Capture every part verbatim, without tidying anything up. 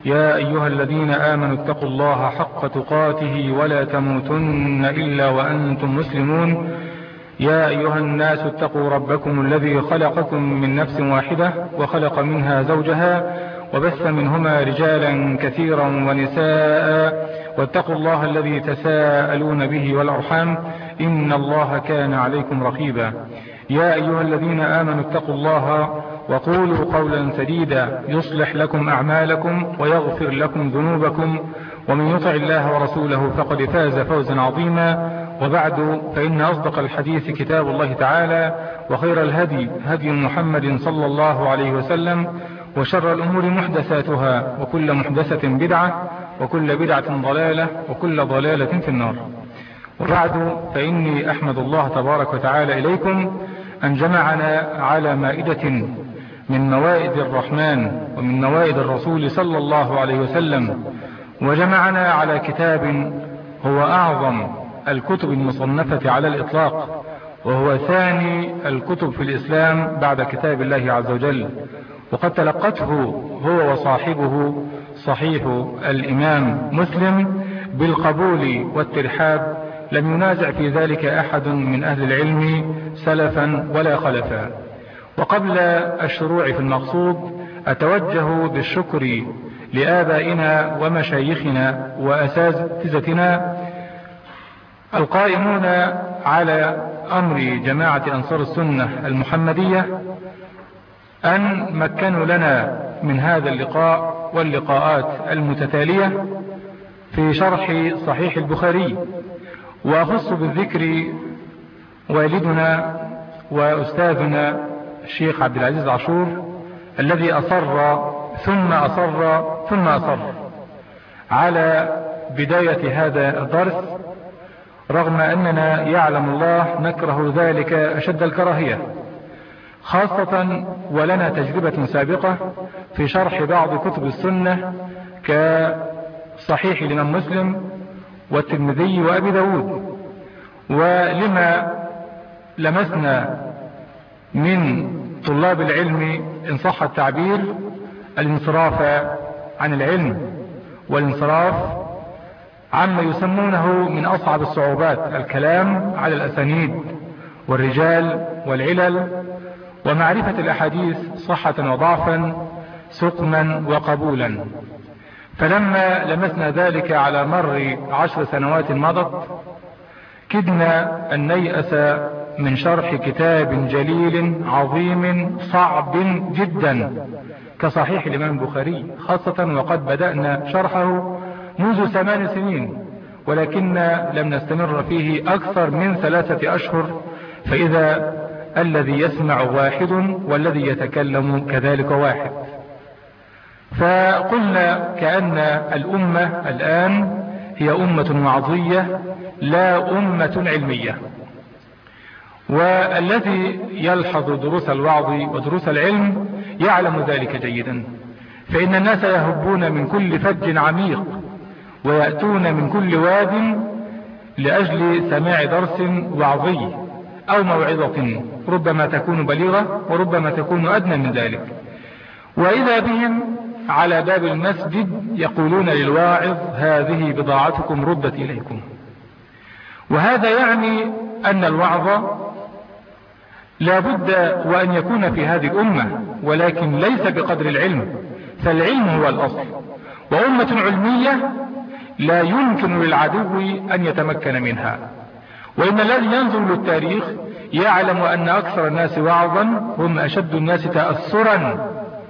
يا أيها الذين آمنوا اتقوا الله حق تقاته ولا تموتن إلا وأنتم مسلمون. يا أيها الناس اتقوا ربكم الذي خلقكم من نفس واحدة وخلق منها زوجها وبث منهما رجالا كثيرا ونساء، واتقوا الله الذي تساءلون به والأرحام إن الله كان عليكم رقيبا. يا أيها الذين آمنوا اتقوا الله وقولوا قولا سديدا يصلح لكم أعمالكم ويغفر لكم ذنوبكم، ومن يطع الله ورسوله فقد فاز فوزا عظيما. وبعد، فإن أصدق الحديث كتاب الله تعالى، وخير الهدي هدي محمد صلى الله عليه وسلم، وشر الأمور محدثاتها، وكل محدثة بدعة، وكل بدعة ضلالة، وكل ضلالة في النار. وبعد، فإني أحمد الله تبارك وتعالى إليكم أن جمعنا على مائدة من موائد الرحمن ومن موائد الرسول صلى الله عليه وسلم، وجمعنا على كتاب هو أعظم الكتب المصنفة على الإطلاق، وهو ثاني الكتب في الإسلام بعد كتاب الله عز وجل، وقد تلقته هو وصاحبه صحيح الإمام مسلم بالقبول والترحاب، لم ينازع في ذلك أحد من أهل العلم سلفا ولا خلفا. وقبل الشروع في المقصود، أتوجه بالشكر لآبائنا ومشايخنا وأساتذتنا القائمون على أمر جماعة أنصار السنة المحمدية أن مكنوا لنا من هذا اللقاء واللقاءات المتتالية في شرح صحيح البخاري. وأخص بالذكر والدنا وأستاذنا الشيخ عبد العزيز عاشور، الذي أصر ثم أصر ثم أصر على بداية هذا الدرس، رغم أننا يعلم الله نكره ذلك أشد الكراهية، خاصة ولنا تجربة سابقة في شرح بعض كتب السنة كصحيح الإمام مسلم والترمذي وأبي داود، ولما لمسنا من طلاب العلم إن صح التعبير الانصراف عن العلم والانصراف عما يسمونه من أصعب الصعوبات، الكلام على الأسانيد والرجال والعلل ومعرفة الأحاديث صحة وضعفا، سقما وقبولا. فلما لمسنا ذلك على مر عشر سنوات مضت، كدنا أن نيأس من شرح كتاب جليل عظيم صعب جدا كصحيح الإمام البخاري، خاصة وقد بدأنا شرحه منذ ثمان سنين، ولكن لم نستمر فيه أكثر من ثلاثة أشهر، فإذا الذي يسمع واحد والذي يتكلم كذلك واحد. فقلنا كأن الأمة الآن هي أمة وعظية لا أمة علمية، والذي يلحظ دروس الوعظ ودروس العلم يعلم ذلك جيدا، فإن الناس يهبون من كل فج عميق ويأتون من كل واد لأجل سماع درس وعظي أو موعظة، ربما تكون بليغة وربما تكون أدنى من ذلك، وإذا بهم على باب المسجد يقولون للواعظ: هذه بضاعتكم ردت إليكم. وهذا يعني أن الوعظ لا بد وأن يكون في هذه الأمة، ولكن ليس بقدر العلم، فالعلم هو الأصل، وأمة علمية لا يمكن للعدو أن يتمكن منها. وإن الذي ينظر للتاريخ يعلم أن أكثر الناس وعظا هم أشد الناس تأثرا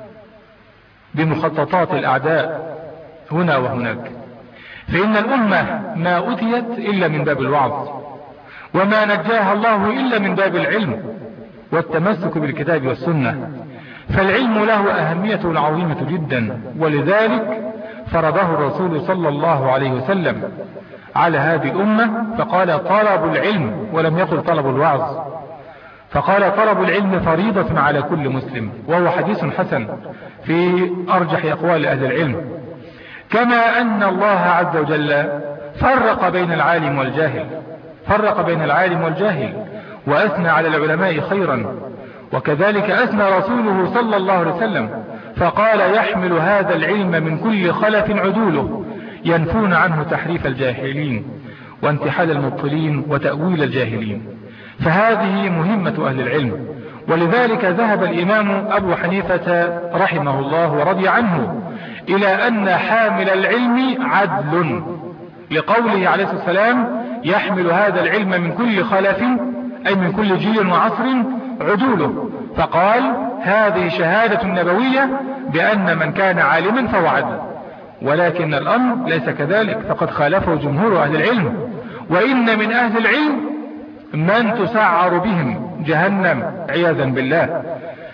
بمخططات الأعداء هنا وهناك. فإن الأمة ما أتيت إلا من باب الوعظ، وما نجاها الله إلا من باب العلم والتمسك بالكتاب والسنة، فالعلم له أهمية عظيمة جدا، ولذلك فرضه الرسول صلى الله عليه وسلم على هذه الأمة، فقال: طلب العلم، ولم يقل طلب الوعظ، فقال: طلب العلم فريضة على كل مسلم، وهو حديث حسن في أرجح أقوال أهل العلم. كما أن الله عز وجل فرق بين العالم والجاهل، فرق بين العالم والجاهل وأثنى على العلماء خيرا، وكذلك أثنى رسوله صلى الله عليه وسلم فقال يحمل هذا العلم من كل خلف عدوله ينفون عنه تحريف الجاهلين وانتحال المبطلين وتأويل الجاهلين. فهذه مهمة أهل العلم. ولذلك ذهب الإمام أبو حنيفة رحمه الله ورضي عنه إلى أن حامل العلم عدل، لقوله عليه الصلاة والسلام يحمل هذا العلم من كل خلف أي من كل جيل وعصر عدوله. فقال هذه شهادة نبوية بأن من كان عالما فهو عدل. ولكن الأمر ليس كذلك، فقد خالفه جمهور أهل العلم. وإن من أهل العلم من تسعر بهم جهنم عياذا بالله.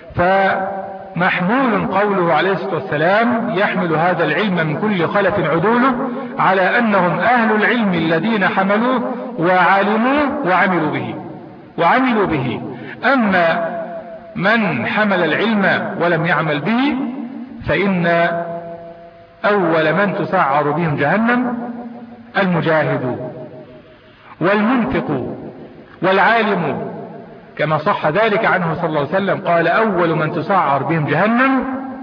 فمحمول قوله عليه الصلاة والسلام يحمل هذا العلم من كل خلف عدوله على أنهم أهل العلم الذين حملوه وعلموه وعملوا به وعملوا به. أما من حمل العلم ولم يعمل به فإن أول من تسعر بهم جهنم المجاهد والمنفق والعالم، كما صح ذلك عنه صلى الله عليه وسلم قال أول من تسعر بهم جهنم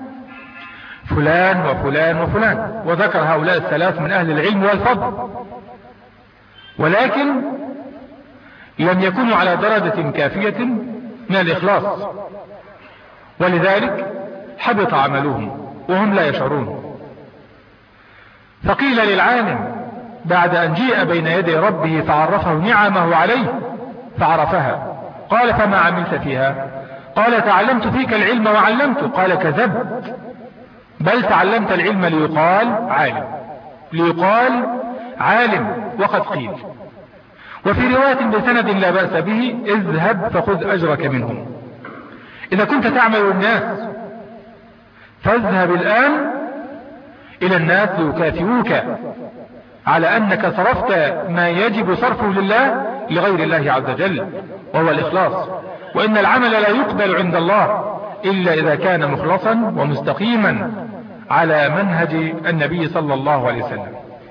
فلان وفلان وفلان، وذكر هؤلاء الثلاث من أهل العلم والفضل، ولكن لم يكونوا على درجة كافية من الإخلاص، ولذلك حبط عملهم وهم لا يشعرون. فقيل للعالم بعد أن جيء بين يدي ربه فعرفه نعمه عليه فعرفها، قال فما عملت فيها؟ قال تعلمت فيك العلم وعلمته. قال كذبت، بل تعلمت العلم ليقال عالم، ليقال عالم وقد قيل. وفي رواية بسند لا بأس به اذهب فخذ أجرك منهم. إذا كنت تعمل الناس فاذهب الآن إلى الناس ليكافئوك على أنك صرفت ما يجب صرفه لله لغير الله عز وجل، وهو الإخلاص. وإن العمل لا يقبل عند الله إلا إذا كان مخلصا ومستقيما على منهج النبي صلى الله عليه وسلم.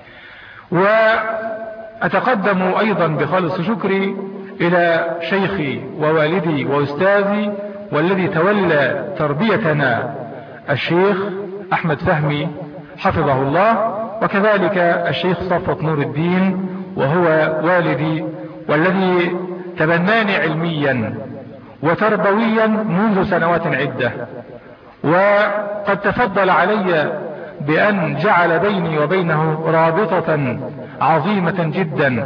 وأتقدم أيضا بخالص شكري إلى شيخي ووالدي وأستاذي والذي تولى تربيتنا الشيخ أحمد فهمي حفظه الله، وكذلك الشيخ صفوة نور الدين وهو والدي والذي تبناني علميا وتربويا منذ سنوات عدة، وقد تفضل علي بأن جعل بيني وبينه رابطة عظيمة جدا.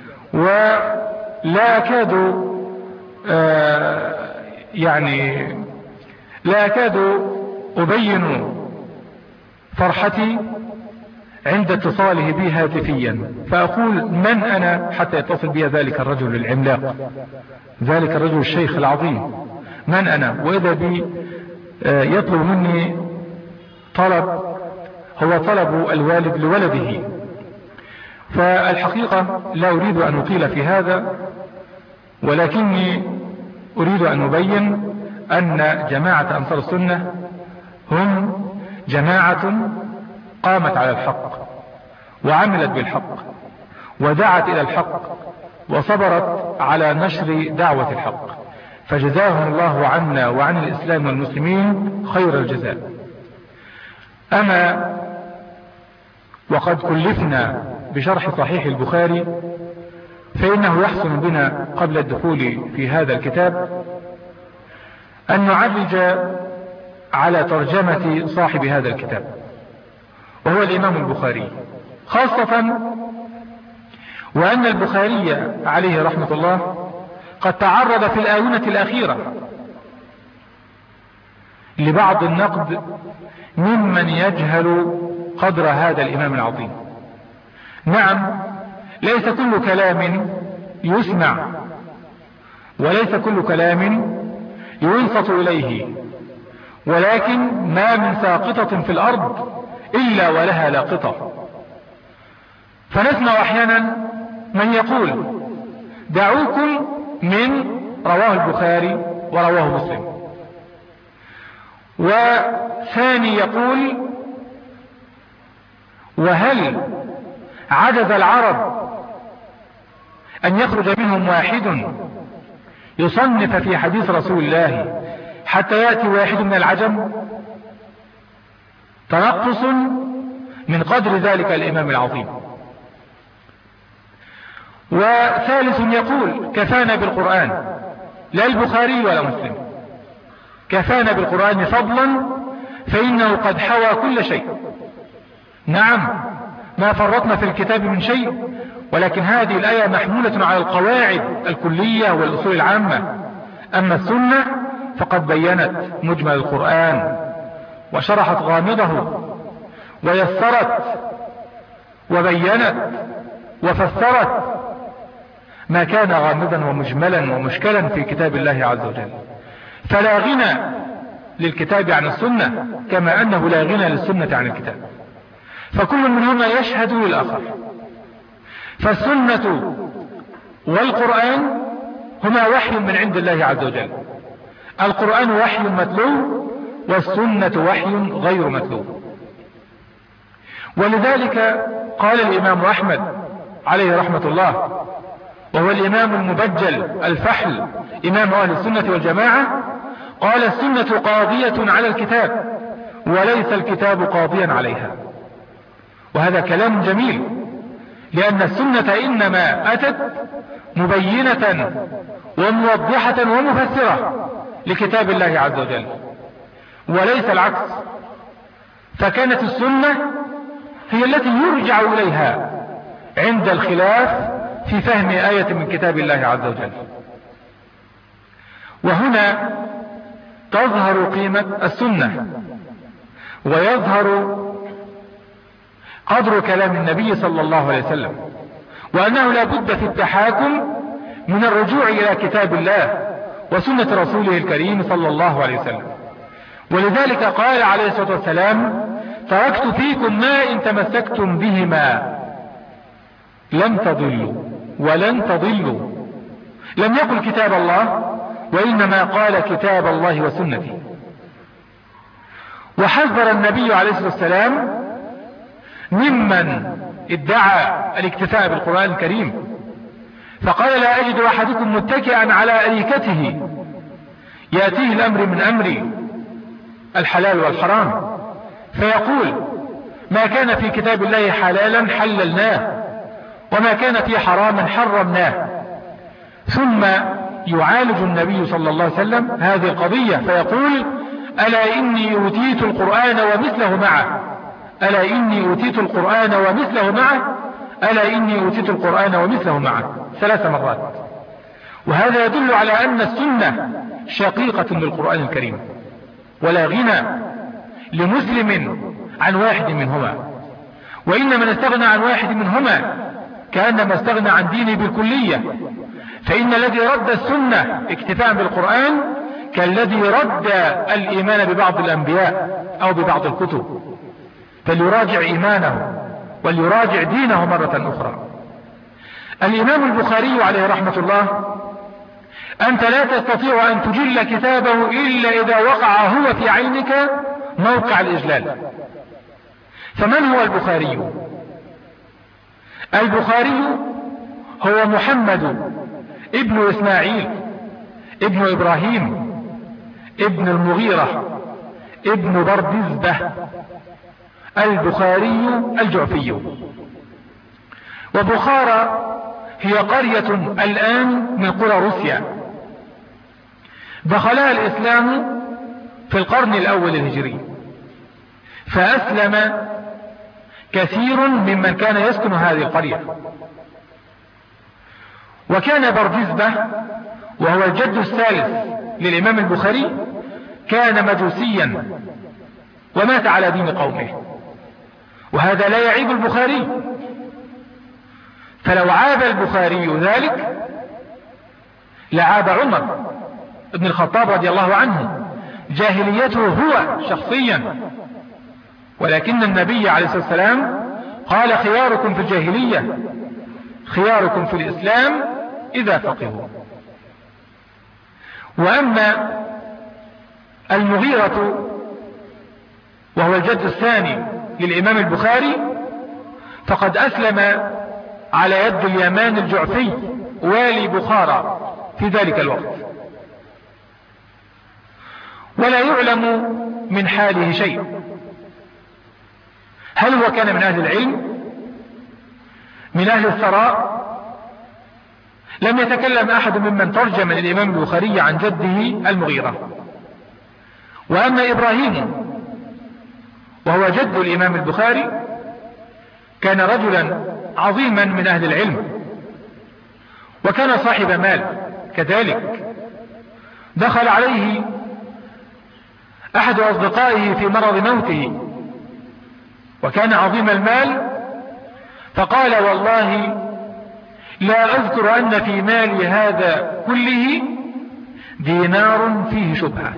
ولا أكاد آه يعني لا أكاد أبين فرحتي عند اتصاله بي هاتفيا، فأقول من أنا حتى يتصل بي ذلك الرجل العملاق، ذلك الرجل الشيخ العظيم، من أنا؟ وإذا بي يطلب مني طلب هو طلب الوالد لولده. فالحقيقة لا أريد أن أطيل في هذا، ولكني أريد أن أبين أن جماعة أنصار السنة هم جماعة قامت على الحق وعملت بالحق ودعت إلى الحق وصبرت على نشر دعوة الحق، فجزاهم الله عنا وعن الإسلام والمسلمين خير الجزاء. أما وقد كلفنا بشرح صحيح البخاري، فإنه يحسن بنا قبل الدخول في هذا الكتاب أن نعرج على ترجمة صاحب هذا الكتاب، وهو الإمام البخاري، خاصة وأن البخاري عليه رحمة الله قد تعرض في الآونة الأخيرة لبعض النقد ممن يجهل قدر هذا الإمام العظيم. نعم، ليس كل كلام يسمع وليس كل كلام ينصت إليه، ولكن ما من ساقطة في الأرض إلا ولها لاقطة. فنسمع أحيانا من يقول دعوكم من رواه البخاري ورواه مسلم، وثاني يقول وهل عجز العرب أن يخرج منهم واحد يصنف في حديث رسول الله حتى يأتي واحد من العجم؟ تنقص من قدر ذلك الإمام العظيم. وثالث يقول كفانا بالقرآن، لا البخاري ولا مسلم، كفانا بالقرآن فضلا فإنه قد حوى كل شيء. نعم ما فرطنا في الكتاب من شيء، ولكن هذه الآية محمولة على القواعد الكلية والأصول العامة. أما السنة فقد بينت مجمل القرآن وشرحت غامضه ويسرت وبينت وفسرت ما كان غامضا ومجملا ومشكلا في كتاب الله عز وجل. فلا غنى للكتاب عن السنة كما أنه لا غنى للسنة عن الكتاب، فكل منهما يشهد للآخر. فالسنة والقرآن هما وحي من عند الله عز وجل. القرآن وحي متلو والسنة وحي غير متلو. ولذلك قال الإمام أحمد عليه رحمة الله، وهو الإمام المبجل الفحل إمام أهل السنة والجماعة، قال السنة قاضية على الكتاب وليس الكتاب قاضيا عليها. وهذا كلام جميل، لأن السنة إنما أتت مبينة وموضحة ومفسرة لكتاب الله عز وجل وليس العكس. فكانت السنة هي التي يرجع إليها عند الخلاف في فهم آية من كتاب الله عز وجل. وهنا تظهر قيمة السنة ويظهر قدر كلام النبي صلى الله عليه وسلم، وأنه لا بد في التحاكم من الرجوع إلى كتاب الله وسنة رسوله الكريم صلى الله عليه وسلم. ولذلك قال عليه الصلاة والسلام تركت فيكم ما إن تمسكتم بهما لن تضلوا ولن تضلوا. لم يقل كتاب الله، وإنما قال كتاب الله وسنتي. وحذر النبي عليه الصلاة والسلام ممن ادعى الاكتفاء بالقرآن الكريم، فقال لا أجد أحدكم متكئا على أريكته يأتيه الأمر من أمر الحلال والحرام فيقول ما كان في كتاب الله حلالا حللناه وما كان فيه حراما حرمناه، ثم يعالج النبي صلى الله عليه وسلم هذه القضية فيقول ألا إني أوتيت القرآن ومثله معه، ألا إني أوتيت القرآن ومثله معه، ألا إني أوتيت القرآن ومثله معه ثلاث مرات. وهذا يدل على أن السنة شقيقة للقرآن الكريم، ولا غنى لمسلم عن واحد منهما، وإن من استغنى عن واحد منهما كأنما استغنى عن دينه بالكلية. فإن الذي رد السنة اكتفاء بالقرآن كالذي رد الإيمان ببعض الأنبياء أو ببعض الكتب، فليراجع إيمانه وليراجع دينه مرة أخرى. الإمام البخاري عليه رحمة الله أنت لا تستطيع أن تجل كتابه إلا إذا وقع هو في عينك موقع الإجلال. فمن هو البخاري؟ البخاري هو محمد ابن إسماعيل ابن إبراهيم ابن المغيرة ابن بردزبة البخاري الجعفي. وبخارى هي قرية الآن من قرى روسيا، دخلها الإسلام في القرن الأول الهجري، فأسلم كثير ممن كان يسكن هذه القرية. وكان بردزبة وهو الجد الثالث للإمام البخاري كان مجوسيا ومات على دين قومه، وهذا لا يعيب البخاري. فلو عاب البخاري ذلك لعاب عمر ابن الخطاب رضي الله عنه جاهليته هو شخصيا، ولكن النبي عليه الصلاة والسلام قال خياركم في الجاهلية خياركم في الإسلام إذا فقهوا. وأما المغيرة وهو الجد الثاني للإمام البخاري فقد أسلم على يد اليمان الجعفي والي بخارى في ذلك الوقت، ولا يعلم من حاله شيء. هل هو كان من أهل العلم من أهل الثراء؟ لم يتكلم أحد ممن ترجم للإمام البخاري عن جده المغيرة. وأما إبراهيم وهو جد الإمام البخاري كان رجلا عظيما من أهل العلم، وكان صاحب مال كذلك. دخل عليه أحد أصدقائه في مرض موته وكان عظيم المال، فقال والله لا أذكر أن في مالي هذا كله دينار فيه شبهة،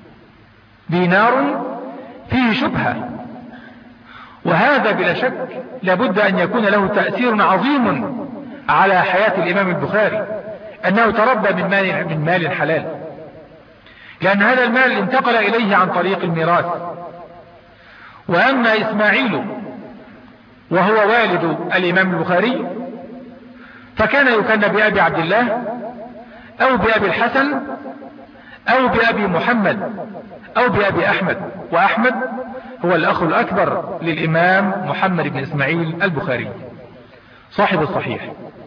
دينار فيه شبهة. وهذا بلا شك لابد أن يكون له تأثير عظيم على حياة الإمام البخاري، أنه تربى من مال, من مال حلال، لأن هذا المال انتقل إليه عن طريق الميراث. وأما إسماعيل وهو والد الإمام البخاري فكان يكنى بأبي عبد الله أو بأبي الحسن أو بأبي محمد أو بأبي أحمد، وأحمد هو الأخ الأكبر للإمام محمد بن إسماعيل البخاري صاحب الصحيح.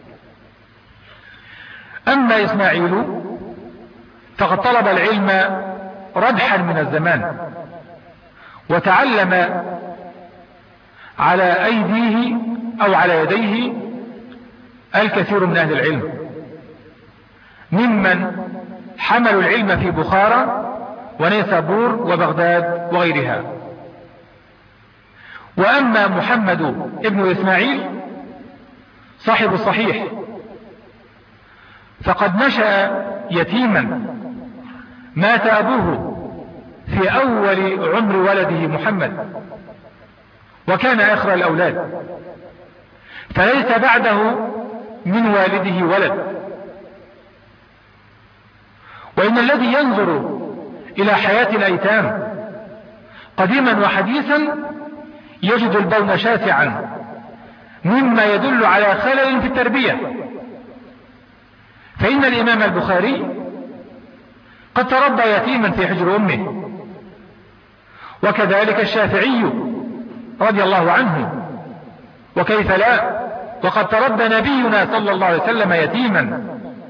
أما إسماعيل فقد طلب العلم ردحا من الزمان، وتعلم على أيديه أو على يديه الكثير من أهل العلم ممن حملوا العلم في بخارى ونيسابور وبغداد وغيرها. وأما محمد ابن إسماعيل صاحب الصحيح فقد نشأ يتيما، مات أبوه في أول عمر ولده محمد وكان آخر الأولاد، فليس بعده من والده ولد. وإن الذي ينظر إلى حياة الأيتام قديما وحديثا يجد البون شاسعا مما يدل على خلل في التربية. فإن الإمام البخاري قد تربى يتيما في حجر أمه، وكذلك الشافعي رضي الله عنه، وكيف لا، وقد تربى نبينا صلى الله عليه وسلم يتيما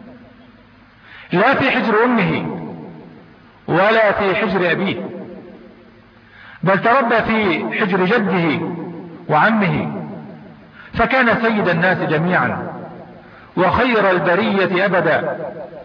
لا في حجر أمه ولا في حجر أبيه، بل تربى في حجر جده وعمه، فكان سيد الناس جميعا وخير البرية أبدا.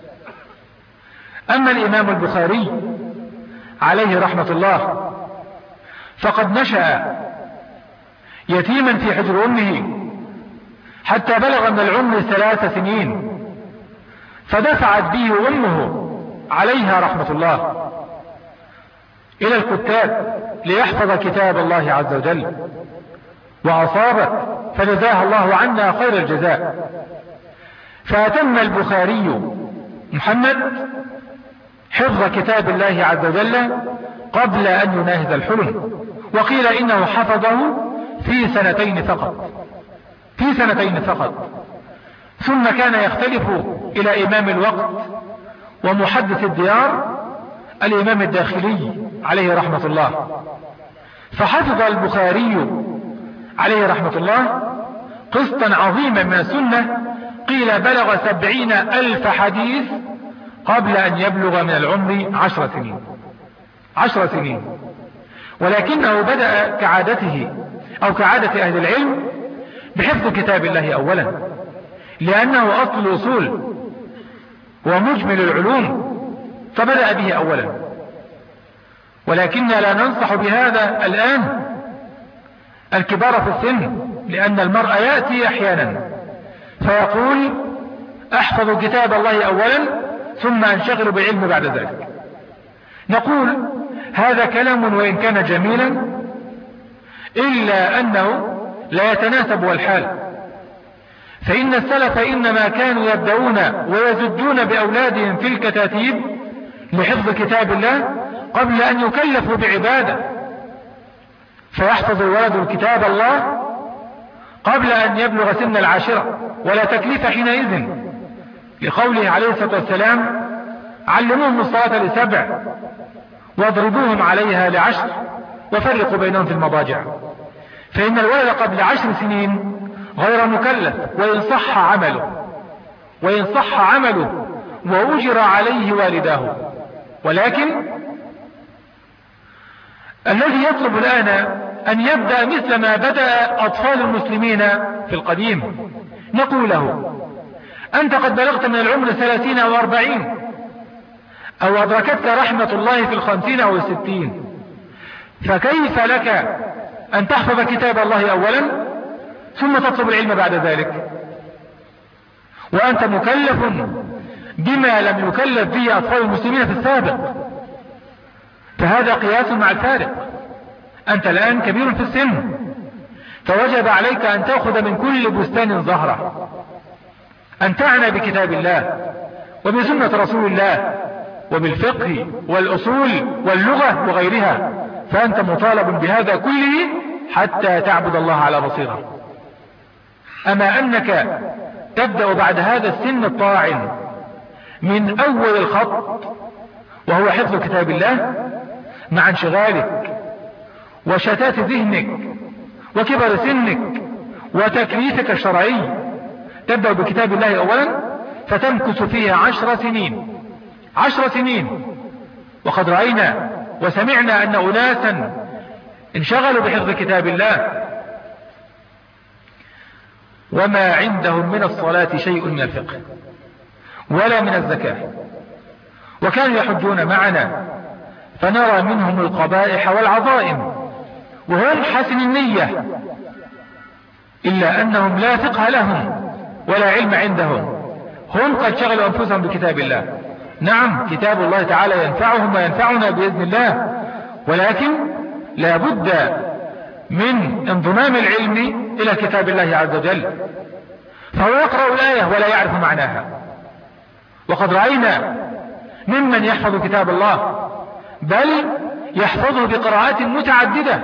أما الإمام البخاري عليه رحمة الله فقد نشأ يتيما في حجر أمه حتى بلغ من العمر ثلاث سنين، فدفعت به أمه عليها رحمة الله إلى الكتاب ليحفظ كتاب الله عز وجل، وأصابت فجزاها الله عنا خير الجزاء. فأتم البخاري محمد حفظ كتاب الله عز وجل قبل أن يناهز الحلم، وقيل إنه حفظه في سنتين فقط، في سنتين فقط. ثم كان يختلف إلى إمام الوقت ومحدث الديار الإمام الداخلي عليه رحمة الله، فحفظ البخاري عليه رحمة الله قسطا عظيما من السنة، قيل بلغ سبعين ألف حديث قبل أن يبلغ من العمر عشر سنين عشر سنين ولكنه بدأ كعادته أو كعادة أهل العلم بحفظ كتاب الله أولا، لأنه أصل الأصول ومجمل العلوم، فبدأ به أولا. ولكننا لا ننصح بهذا الآن الكبار في السن، لأن المرء يأتي أحيانا فيقول أحفظ كتاب الله أولا ثم أنشغل بالعلم بعد ذلك. نقول هذا كلام وإن كان جميلا إلا أنه لا يتناسب والحال، فإن السلف إنما كانوا يبدأون ويزدون بأولادهم في الكتاتيب لحفظ كتاب الله قبل أن يكلفوا بعبادة، فيحفظ الولد كتاب الله قبل أن يبلغ سن العاشرة ولا تكليف حينئذ، لقوله عليه الصلاة والسلام علموهم الصلاة لسبع واضربوهم عليها لعشر وفرقوا بينهم في المضاجع. فإن الولد قبل عشر سنين غير مكلف وإن صح عمله وإن صح عمله وأجر عليه والداه. ولكن الذي يطلب الآن أن يبدأ مثل ما بدأ أطفال المسلمين في القديم، نقول له: أنت قد بلغت من العمر ثلاثين أو أربعين، أو أدركتك رحمة الله في الخمسين أو الستين، فكيف لك أن تحفظ كتاب الله أولا ثم تطلب العلم بعد ذلك، وأنت مكلف بما لم يكلف به أطفال المسلمين في السابق؟ فهذا قياس مع الفارق. أنت الآن كبير في السن، فوجب عليك أن تأخذ من كل بستان زهرة، أن تعنى بكتاب الله وبسنة رسول الله وبالفقه والأصول واللغة وغيرها، فأنت مطالب بهذا كله حتى تعبد الله على بصيرة. أما أنك تبدأ بعد هذا السن الطاعن من أول الخط وهو حفظ كتاب الله مع انشغالك وشتات ذهنك وكبر سنك وتكليفك الشرعي، تبدأ بكتاب الله أولا فتمكث فيها عشر سنين عشر سنين وقد رأينا وسمعنا أن أناسا انشغلوا بحفظ كتاب الله وما عندهم من الصلاة شيء من الفقه ولا من الزكاة، وكانوا يحجون معنا فنرى منهم القبائح والعظائم وهم حسن النية، إلا أنهم لا فقه لهم ولا علم عندهم. هم قد شغلوا أنفسهم بكتاب الله. نعم، كتاب الله تعالى ينفعهم وينفعنا بإذن الله، ولكن لا بد من انضمام العلم إلى كتاب الله عز وجل. فهو يقرأ الآية ولا يعرف معناها، وقد رأينا ممن يحفظ كتاب الله بل يحفظه بقراءات متعددة،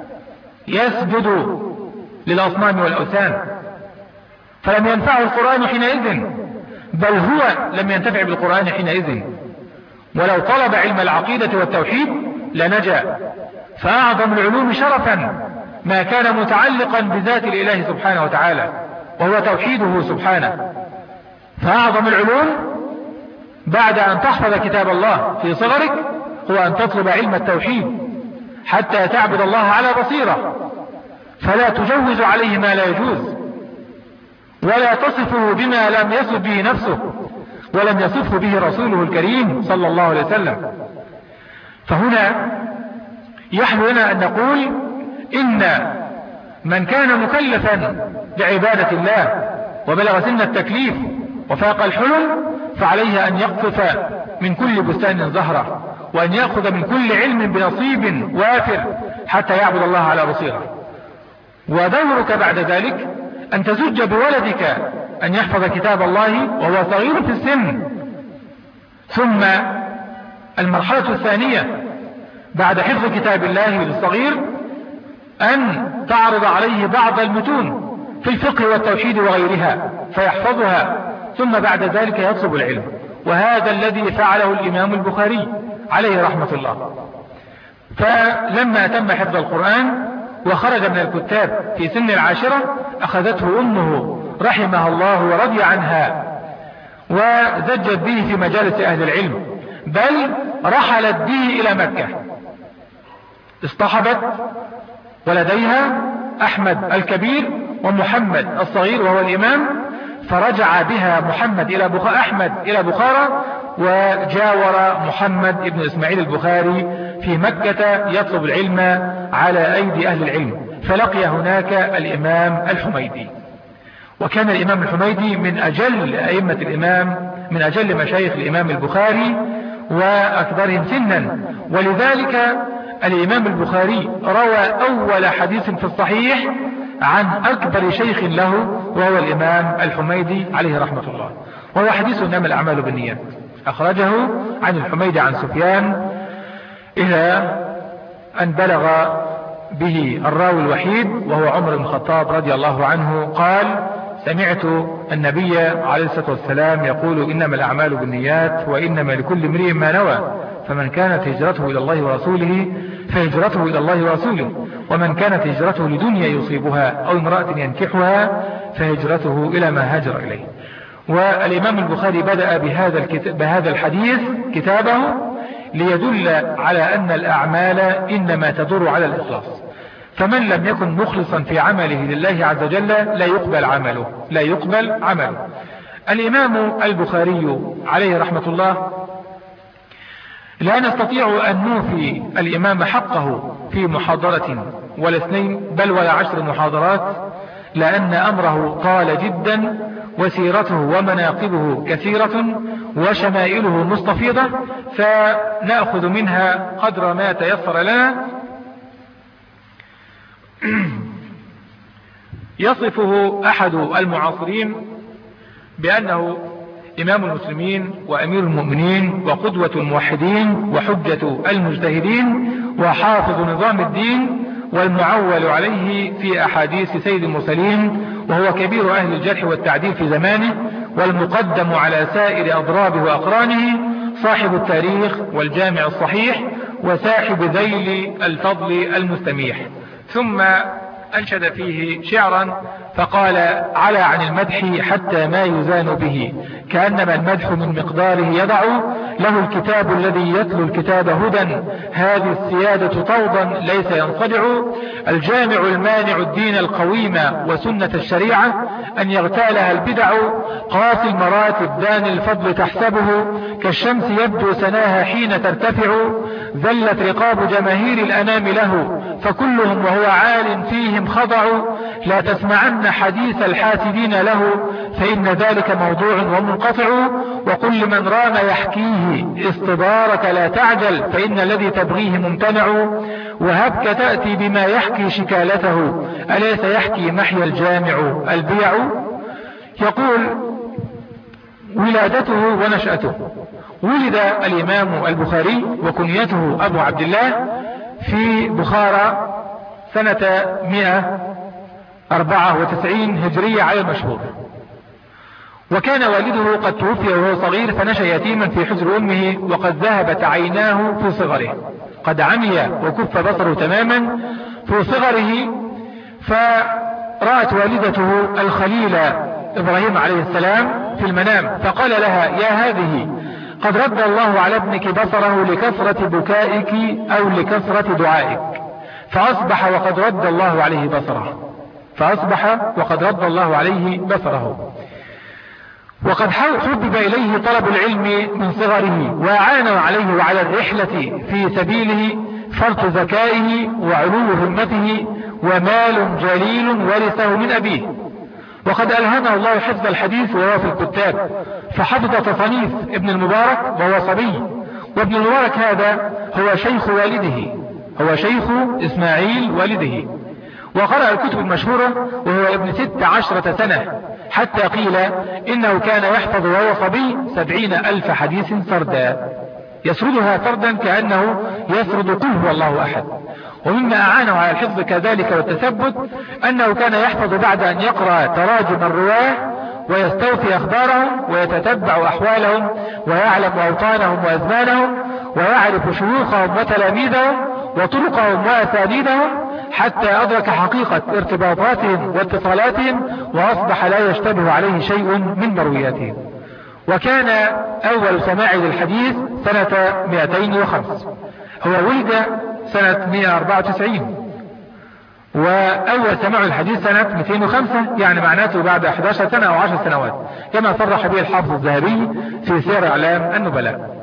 يسجد للأصنام والأوثان فلم ينفعه القرآن حينئذ، بل هو لم ينتفع بالقرآن حينئذ. ولو طلب علم العقيدة والتوحيد لنجا. فأعظم العلوم شرفا ما كان متعلقا بذات الإله سبحانه وتعالى وهو توحيده سبحانه. فأعظم العلوم بعد أن تحفظ كتاب الله في صغرك هو أن تطلب علم التوحيد حتى تعبد الله على بصيرة، فلا تجوز عليه ما لا يجوز ولا تصفه بما لم يصف به نفسه ولم يصفه به رسوله الكريم صلى الله عليه وسلم. فهنا يحلو لنا أن نقول إن من كان مكلفا بعبادة الله وبلغ سن التكليف وفاق الحلم فعليه أن يقطف من كل بستان زهرة وأن يأخذ من كل علم بنصيب وافر حتى يعبد الله على بصيرة. ودورك بعد ذلك أن تزج بولدك أن يحفظ كتاب الله وهو صغير في السن. ثم المرحلة الثانية بعد حفظ كتاب الله للصغير أن تعرض عليه بعض المتون في الفقه والتوحيد وغيرها فيحفظها، ثم بعد ذلك يطلب العلم. وهذا الذي فعله الإمام البخاري عليه رحمة الله. فلما تم حفظ القرآن وخرج من الكتاب في سن العاشرة أخذته أمه رحمها الله ورضي عنها وزجت به في مجالس أهل العلم، بل رحلت به إلى مكة. اصطحبت ولديها أحمد الكبير ومحمد الصغير وهو الإمام، فرجع بها محمد إلى بخارى أحمد إلى بخارى، وجاور محمد ابن إسماعيل البخاري في مكة يطلب العلم على أيدي أهل العلم. فلقي هناك الإمام الحميدي، وكان الإمام الحميدي من أجل أئمة الإمام من أجل مشايخ الإمام البخاري وأكبرهم سنا، ولذلك الإمام البخاري روى أول حديث في الصحيح عن أكبر شيخ له وهو الإمام الحميدي عليه رحمة الله، وهو حديث إنما الأعمال بالنيات. أخرجه عن الحميدي عن سفيان إلى أن بلغ به الراوي الوحيد وهو عمر بن الخطاب رضي الله عنه قال: سمعت النبي عليه الصلاة والسلام يقول: إنما الأعمال بالنيات وإنما لكل امرئ ما نوى، فمن كانت هجرته إلى الله ورسوله فهجرته إلى الله ورسوله، ومن كانت هجرته لدنيا يصيبها أو امرأة ينكحها فهجرته إلى ما هاجر إليه. والإمام البخاري بدأ بهذا, الكتاب بهذا الحديث كتابه ليدل على أن الأعمال إنما تدور على الإخلاص، فمن لم يكن مخلصا في عمله لله عز وجل لا يقبل عمله لا يقبل عمله. الإمام البخاري عليه رحمة الله لا نستطيع أن نوفي الإمام حقه في محاضرة ولا اثنين بل ولا عشر محاضرات، لأن أمره طال جدا، وسيرته ومناقبه كثيرة، وشمائله مستفيضة، فنأخذ منها قدر ما تيسر لنا. يصفه أحد المعاصرين بأنه إمام المسلمين وأمير المؤمنين وقدوة الموحدين وحجة المجتهدين وحافظ نظام الدين والمعول عليه في أحاديث سيد المرسلين، وهو كبير أهل الجرح والتعديل في زمانه، والمقدم على سائر أضرابه وأقرانه، صاحب التاريخ والجامع الصحيح، وساحب ذيل الفضل المستميح. ثم أنشد فيه شعرا فقال: على عن المدح حتى ما يزان به، كأنما المدح من مقداره يضع، له الكتاب الذي يتلو الكتاب هدى، هذه السيادة طوضا ليس ينصدع، الجامع المانع الدين القويم وسنة الشريعة، أن يغتالها البدع، قاس المراتب دان الفضل تحسبه، كالشمس يبدو سناها حين ترتفع، ذلت رقاب جماهير الأنام له، فكلهم وهو عال فيهم خضع، لا تسمعن حديث الحاسدين له، فإن ذلك موضوع ومنقطع، وكل من رام يحكيه استدارك لا تعجل، فإن الذي تبغيه ممتنع، وهبك تأتي بما يحكي شكالته، أليس يحكي محيا الجامع البيع. يقول: ولادته ونشأته. ولد الإمام البخاري وكنيته أبو عبد الله في بخارى سنة مئة وأربعة وتسعين هجرية على المشهور، وكان والده قد توفي وهو صغير، فنشأ يتيما في حجر أمه، وقد ذهبت عيناه في صغره، قد عمي وكف بصره تماما في صغره. فرأت والدته الخليل إبراهيم عليه السلام في المنام، فقال لها: يا هذه، قد رد الله على ابنك بصره لكثرة بكائك أو لكثرة دعائك. فأصبح وقد رد الله عليه بصره فأصبح وقد رد الله عليه بصره وقد حبب إليه طلب العلم من صغره، وأعان عليه وعلى الرحلة في سبيله فرط ذكائه وعلو همته، ومال جليل ورثه من أبيه. وقد ألهمه الله حفظ الحديث وهو في الكتاب، فحفظ تصانيف ابن المبارك وهو صبي، وابن المبارك هذا هو شيخ والده هو شيخ إسماعيل والده، وقرأ الكتب المشهورة وهو ابن ست عشرة سنة، حتى قيل إنه كان يحفظ وهو صبي سبعين ألف حديث سردا، يسردها سردا كأنه يسرد قل هو الله أحد. ومما أعانه على الحفظ كذلك والتثبت أنه كان يحفظ بعد أن يقرأ تراجم الرواه ويستوفي أخبارهم ويتتبع أحوالهم ويعلم أوطانهم وأزمانهم ويعرف شيوخهم وتلاميذهم وطرقهم وأسانيدهم، حتى أدرك حقيقة ارتباطاتهم واتصالاتهم، وأصبح لا يشتبه عليه شيء من مروياتهم. وكان أول سماع للحديث سنة مئتين وخمس، هو ولد سنة مئة وأربعة وتسعين، وأول سماع الحديث سنة مئتين وخمسة، يعني معناته بعد أحد عشر سنة أو عشر سنوات، كما صرح به الحافظ الذهبي في سير أعلام النبلاء.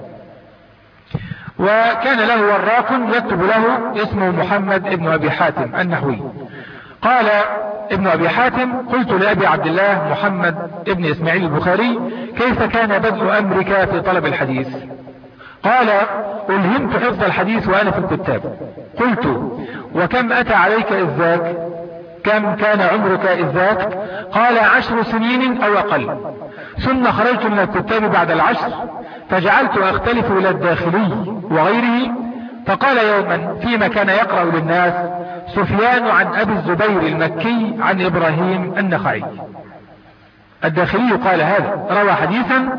وكان له وراق يكتب له اسمه محمد ابن أبي حاتم النحوي. قال ابن أبي حاتم: قلت لأبي عبد الله محمد ابن إسماعيل البخاري: كيف كان بدء أمرك في طلب الحديث؟ قال: ألهمت حفظ الحديث وأنا في الكتاب. قلت: وكم أتى عليك إذ ذاك؟ كم كان عمرك إذ ذاك؟ قال: عشر سنين أو أقل. ثم خرجت من الكتاب بعد العشر، فجعلت أختلف إلى الداخلي وغيره. فقال يوما فيما كان يقرأ للناس: سفيان عن أبي الزبير المكي عن إبراهيم النخعي. الداخلي قال هذا، روى حديثا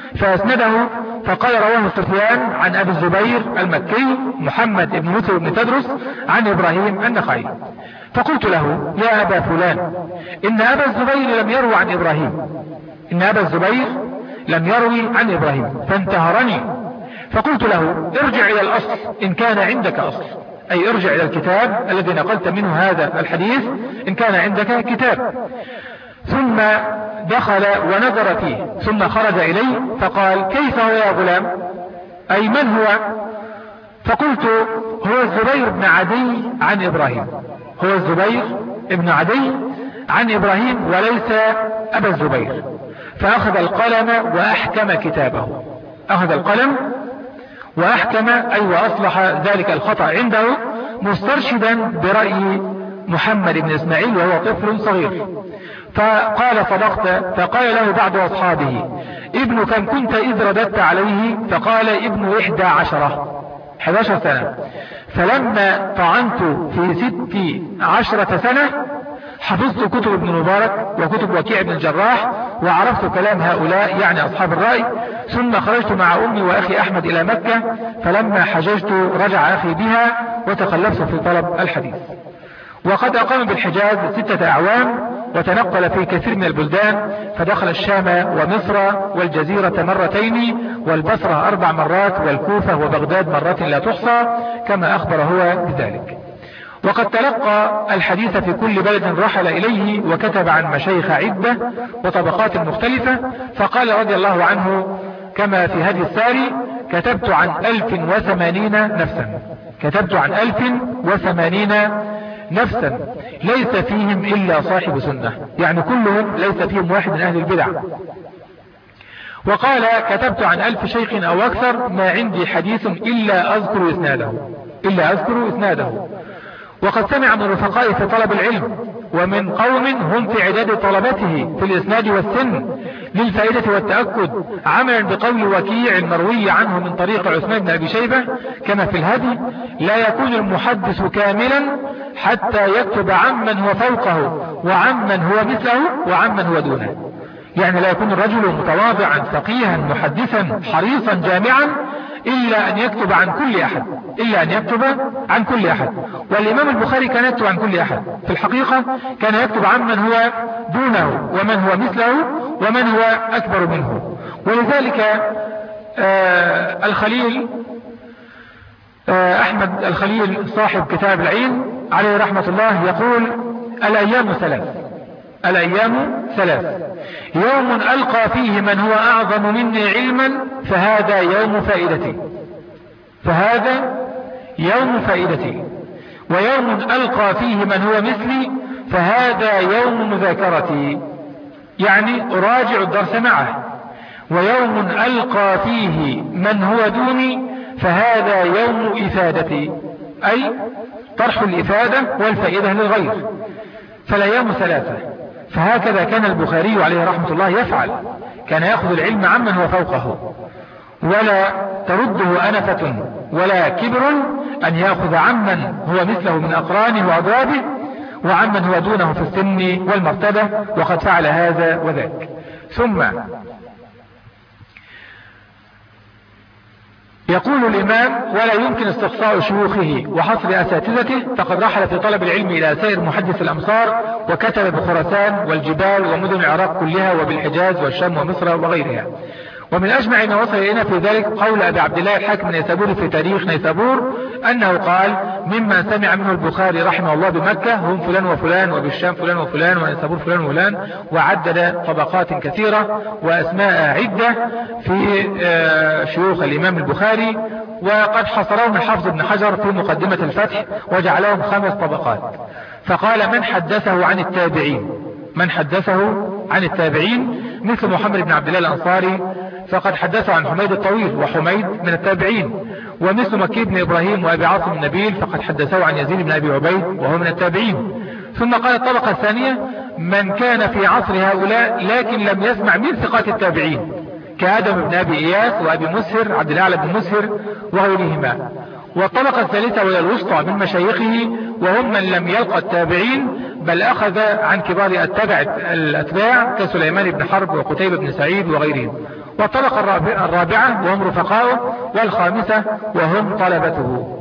فأسنده فقال رواه سفيان عن أبي الزبير المكي محمد بن مسلم بن تدرس عن إبراهيم النخعي. فقلت له يا أبا فلان إن أبا الزبير لم يروي عن إبراهيم إن أبا الزبير لم يروي عن إبراهيم فانتهرني. فقلت له ارجع إلى الأصل إن كان عندك أصل، أي ارجع إلى الكتاب الذي نقلت منه هذا الحديث إن كان عندك كتاب. ثم دخل ونظر فيه ثم خرج إليه فقال كيف هو يا غلام، أي من هو؟ فقلت هو الزبير بن عدي عن إبراهيم، هو الزبير بن عدي عن إبراهيم وليس أبا الزبير. فأخذ القلم وأحكم كتابه، أخذ القلم وأحكم أي وأصلح ذلك الخطأ عنده مسترشدا برأي محمد بن إسماعيل وهو طفل صغير. فقال صدقت. فقال له بعض أصحابه ابن كم كنت إذ رددت عليه؟ فقال ابن إحدى عشرة إحدى عشرة سنة. فلما طعنت في ست عشرة سنة حفظت كتب ابن مبارك وكتب وكيع بن الجراح وعرفت كلام هؤلاء يعني أصحاب الرأي. ثم خرجت مع أمي وأخي أحمد إلى مكة، فلما حججت رجع أخي بها وتخلفت في طلب الحديث. وقد أقام بالحجاز ستة أعوام وتنقل في كثير من البلدان، فدخل الشام ومصر والجزيرة مرتين والبصرة أربع مرات والكوفة وبغداد مرات لا تحصى كما أخبر هو بذلك. وقد تلقى الحديث في كل بلد رحل إليه وكتب عن مشايخ عدة وطبقات مختلفة. فقال رضي الله عنه كما في هدي الساري كتبت عن ألف وثمانين نفسا، كتبت عن ألف وثمانين نفسا ليس فيهم إلا صاحب سنة، يعني كلهم ليس فيهم واحد من أهل البدع. وقال كتبت عن ألف شيخ أو أكثر ما عندي حديث إلا أذكر إسناده إلا أذكر إسناده. وقد سمع من رفقائي في طلب العلم ومن قوم هم في عداد طلبته في الإسناد والسن للفائدة والتأكد عملا بقول وكيع المروي عنه من طريق عثمان بن أبي شيبة كما في الهدي لا يكون المحدث كاملا حتى يكتب عمن هو فوقه وعمن هو مثله وعمن هو دونه. يعني لا يكون الرجل متواضعا فقيها محدثا حريصا جامعا إلا أن يكتب عن كل أحد إلا أن يكتب عن كل أحد. والإمام البخاري كان يكتب عن كل أحد في الحقيقة، كان يكتب عن من هو دونه ومن هو مثله ومن هو أكبر منه. ولذلك آه الخليل آه أحمد الخليل صاحب كتاب العين عليه رحمة الله يقول الأيام ثلاث الأيام ثلاث يوم ألقى فيه من هو أعظم مني علما فهذا يوم فائدتي فهذا يوم فائدتي ويوم ألقى فيه من هو مثلي فهذا يوم مذاكرتي، يعني أراجع الدرس معه. ويوم ألقى فيه من هو دوني فهذا يوم إفادتي، أي طرح الإفادة والفائدة للغير. فالأيام ثلاثة. فهكذا كان البخاري عليه رحمة الله يفعل، كان يأخذ العلم عمن هو فوقه ولا ترده أنفة ولا كبر أن يأخذ عمن هو مثله من أقرانه وأضرابه وعمن هو دونه في السن والمرتبة، وقد فعل هذا وذاك. ثم يقول الإمام ولا يمكن استقصاء شيوخه وحصر أساتذته، فقد رحل في طلب العلم إلى سائر محدث الأمصار وكتب بخراسان والجبال ومدن العراق كلها وبالحجاز والشام ومصر وغيرها. ومن أجمع ما وصل إلينا في ذلك قول أبي عبد الله الحاكم النيسابوري في تاريخ نيسابور أنه قال ممن سمع منه البخاري رحمه الله بمكة هم فلان وفلان وبالشام فلان وفلان ونيسابور فلان وفلان، وعدد طبقات كثيرة وأسماء عدة في شيوخ الإمام البخاري، وقد حصرهم الحافظ ابن حجر في مقدمة الفتح وجعلهم خمس طبقات. فقال من حدثه عن التابعين من حدثه عن التابعين مثل محمد بن عبد الله الأنصاري فقد حدثه عن حميد الطويل وحميد من التابعين، ومثل مكي بن إبراهيم وأبي عاصم النبيل فقد حدثه عن يزيد بن أبي عبيد وهو من التابعين. ثم قال الطبقة الثانية من كان في عصر هؤلاء لكن لم يسمع من ثقات التابعين كآدم بن أبي إياس وأبي مسهر عبد الأعلى بن مسهر وغيرهما. والطبقة الثالثة وهي الوسطى من مشايخه وهم من لم يلقى التابعين بل أخذ عن كبار التبع الأتباع كسليمان بن حرب وقتيبة بن سعيد وغيرهم. والطبقة الرابعة وهم رفقاؤه، والخامسة وهم طلبته.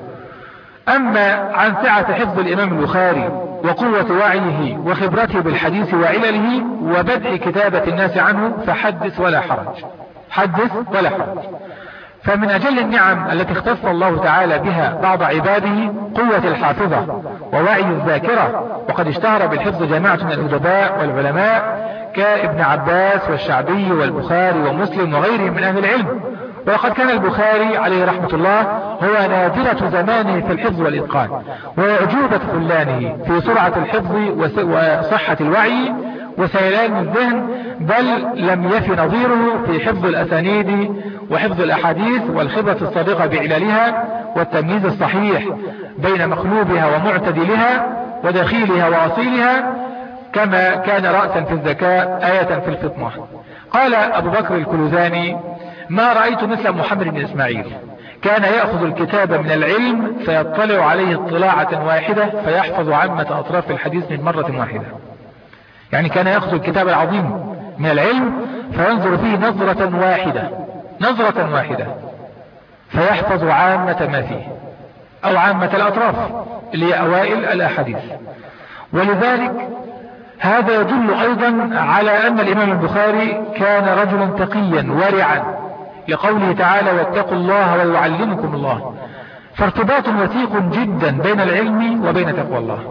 أما عن سعة حفظ الإمام البخاري وقوة وعيه وخبرته بالحديث وعلله وبدء كتابة الناس عنه فحدث ولا حرج، حدث ولا حرج. فمن أجل النعم التي اختص الله تعالى بها بعض عباده قوة الحافظة ووعي الذاكرة، وقد اشتهر بالحفظ جماعة من الأدباء والعلماء كابن عباس والشعبي والبخاري ومسلم وغيرهم من أهل العلم. وقد كان البخاري عليه رحمة الله هو نادرة زمانه في الحفظ والإتقان وأعجوبة خلانه في سرعة الحفظ وصحة الوعي وسيلان الذهن، بل لم يف نظيره في حفظ الأسانيد وحفظ الأحاديث والخبرة الصادقة بعلالها والتمييز الصحيح بين مقلوبها ومعتدلها ودخيلها وأصيلها، كما كان رأسا في الذكاء آية في الفطنة. قال أبو بكر الكلوزاني: ما رأيت مثل محمد بن إسماعيل، كان يأخذ الكتاب من العلم فيطلع عليه اطلاعة واحدة فيحفظ عامة أطراف الحديث من مرة واحدة. يعني كان يأخذ الكتاب العظيم من العلم فينظر فيه نظرة واحدة نظرة واحدة فيحفظ عامة ما فيه أو عامة الأطراف اللي هي أوائل الأحاديث. ولذلك هذا يدل أيضا على أن الإمام البخاري كان رجلا تقيا ورعا، لقوله تعالى: واتقوا الله ويعلمكم الله. فارتباط وثيق جدا بين العلم وبين تقوى الله.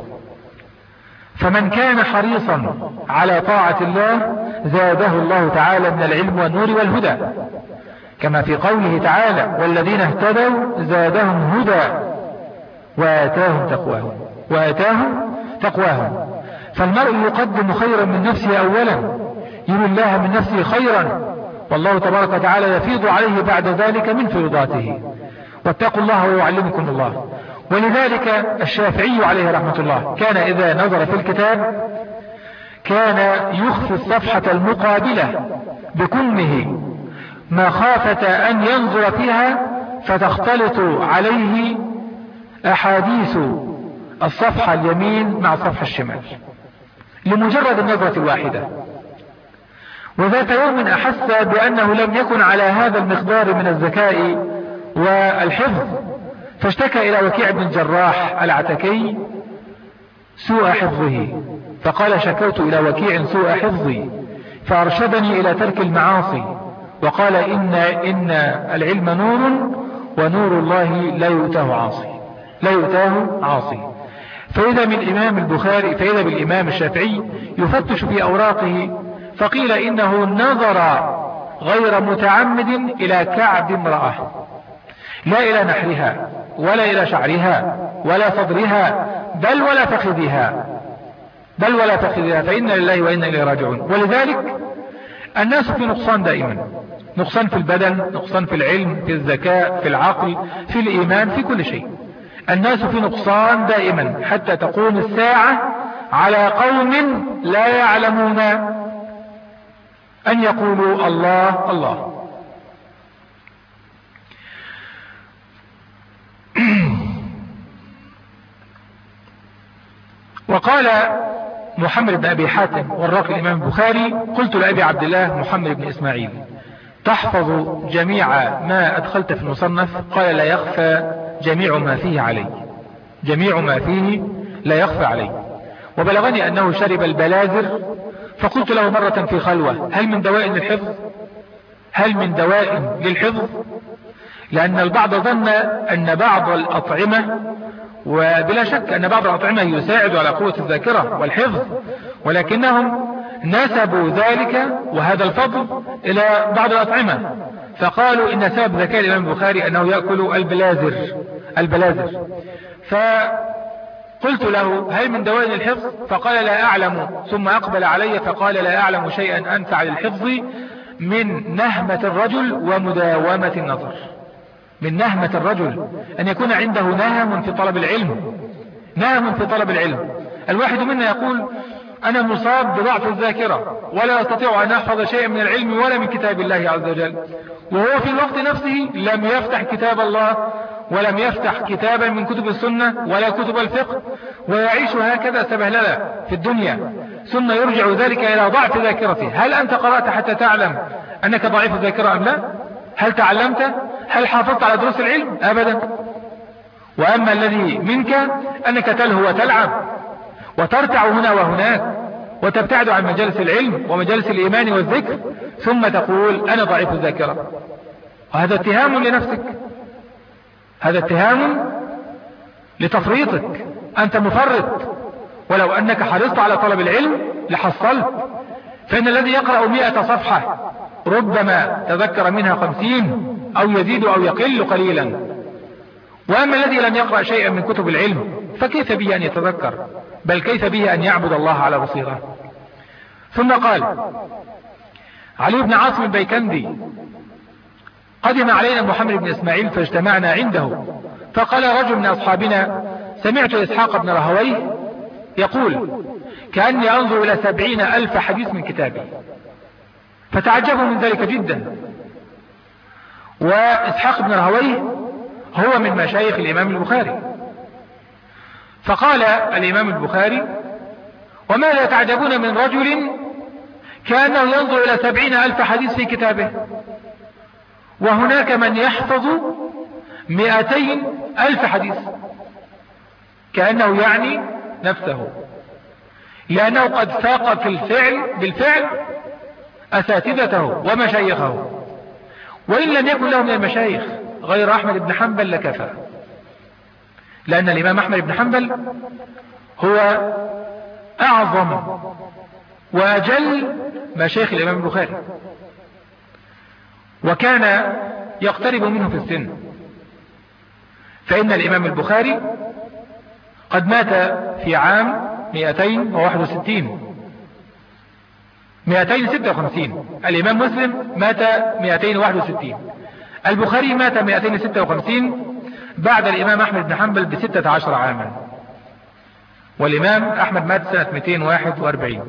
فمن كان حريصا على طاعة الله زاده الله تعالى من العلم والنور والهدى، كما في قوله تعالى: والذين اهتدوا زادهم هدى وآتاهم تقواهم وآتاهم تقواهم. فالمرء يقدم خيرا من نفسه أولا، يرى الله من نفسه خيرا، والله تبارك وتعالى يفيض عليه بعد ذلك من فيضاته. واتقوا الله ويعلمكم الله. ولذلك الشافعي عليه رحمة الله كان إذا نظر في الكتاب كان يخفي الصفحة المقابلة بكمه مخافة أن ينظر فيها فتختلط عليه أحاديث الصفحة اليمين مع الصفحة الشمال لمجرد النظرة الواحدة. وذات يوم أحس بأنه لم يكن على هذا المقدار من الذكاء والحفظ، فاشتكى إلى وكيع بن الجراح العتكي سوء حفظه، فقال: شكوت إلى وكيع سوء حفظي فأرشدني إلى ترك المعاصي، وقال: إن, إن العلم نور ونور الله لا يؤتاه عاصي لا يؤتاه عاصي. فإذا من الإمام البخاري فإذا بالإمام الشافعي يفتش في أوراقه فقيل إنه نظر غير متعمد إلى كعب امرأة، لا إلى نحرها ولا إلى شعرها ولا صدرها بل ولا فخذها بل ولا فخذها فإن لله وإنا إليه راجعون. ولذلك الناس في نقصان دائما، نقصان في البدن، نقصان في العلم، في الذكاء، في العقل، في الإيمان، في كل شيء. الناس في نقصان دائما حتى تقوم الساعة على قوم لا يعلمون أن يقولوا الله الله. وقال محمد بن أبي حاتم والراقي الإمام البخاري: قلت لأبي عبد الله محمد بن إسماعيل: تحفظ جميع ما أدخلت في المصنف؟ قال: لا يخفى جميع ما فيه علي جميع ما فيه لا يخفى علي. وبلغني أنه شرب البلاذر، فقلت له مرة في خلوة: هل من دواء للحفظ هل من دواء للحفظ لأن البعض ظن أن بعض الأطعمة، وبلا شك أن بعض الأطعمة يساعد على قوة الذاكرة والحفظ، ولكنهم نسبوا ذلك وهذا الفضل إلى بعض الأطعمة، فقالوا إن سبب ذكاء الإمام البخاري أنه يأكل البلاذر البلاذر فقلت له: هل من دواء للحفظ؟ فقال: لا أعلم. ثم أقبل علي فقال: لا أعلم شيئا أنفع للحفظ من نهمة الرجل ومداومة النظر. من نهمة الرجل أن يكون عنده نهم في طلب العلم نهم في طلب العلم. الواحد منا يقول: أنا مصاب بضعف الذاكرة ولا أستطيع أن أحفظ شيئا من العلم ولا من كتاب الله عز وجل، وهو في الوقت نفسه لم يفتح كتاب الله ولم يفتح كتابا من كتب السنة ولا كتب الفقه، ويعيش هكذا سبهللة في الدنيا، ثم يرجع ذلك إلى ضعف ذاكرته. هل أنت قرأت حتى تعلم أنك ضعيف الذاكرة أم لا؟ هل تعلمت؟ هل حافظت على دروس العلم؟ أبدا. وأما الذي منك أنك تلهو وتلعب وترتع هنا وهناك وتبتعد عن مجالس العلم ومجالس الإيمان والذكر، ثم تقول أنا ضعيف الذاكرة، وهذا اتهام لنفسك، هذا اتهام لتفريطك، أنت مفرط. ولو أنك حرصت على طلب العلم لحصلت، فإن الذي يقرأ مئة صفحة ربما تذكر منها خمسين أو يزيد أو يقل قليلا. وأما الذي لم يقرأ شيئا من كتب العلم فكيف به أن يتذكر، بل كيف به أن يعبد الله على بصيرة. ثم قال علي بن عاصم البيكندي قدم علينا محمد بن إسماعيل فاجتمعنا عنده، فقال رجل من أصحابنا سمعت إسحاق بن راهويه يقول كأني أنظر إلى سبعين ألف حديث من كتابي، فتعجبوا من ذلك جدا. وإسحاق بن راهويه هو من مشايخ الإمام البخاري. فقال الإمام البخاري وماذا تعجبون من رجل كأنه ينظر إلى سبعين ألف حديث في كتابه، وهناك من يحفظ مئتين ألف حديث، كأنه يعني نفسه، لأنه قد فاق في الفعل بالفعل أساتذته ومشايخه، وإن لم يكن له من المشايخ غير أحمد بن حنبل لكفى، لأن الإمام أحمد بن حنبل هو أعظم وأجل مشايخ الإمام البخاري، وكان يقترب منه في السن، فإن الإمام البخاري قد مات في عام مئتين وواحد وستين مئتين وستة وخمسين، الإمام مسلم مات مئتين وواحد وستين، البخاري مات مئتين وستة وخمسين بعد الإمام أحمد بن حنبل بستة عشر عاما، والإمام أحمد مات سنة مئتين وواحد وأربعين.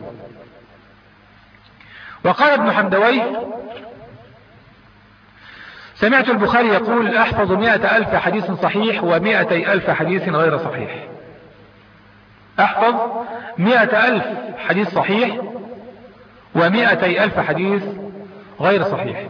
وقال ابن حمدويه سمعت البخاري يقول أحفظ مئة ألف حديث صحيح ومئتي ألف حديث غير صحيح. أحفظ مئة ألف حديث صحيح ومئتي ألف حديث غير صحيح.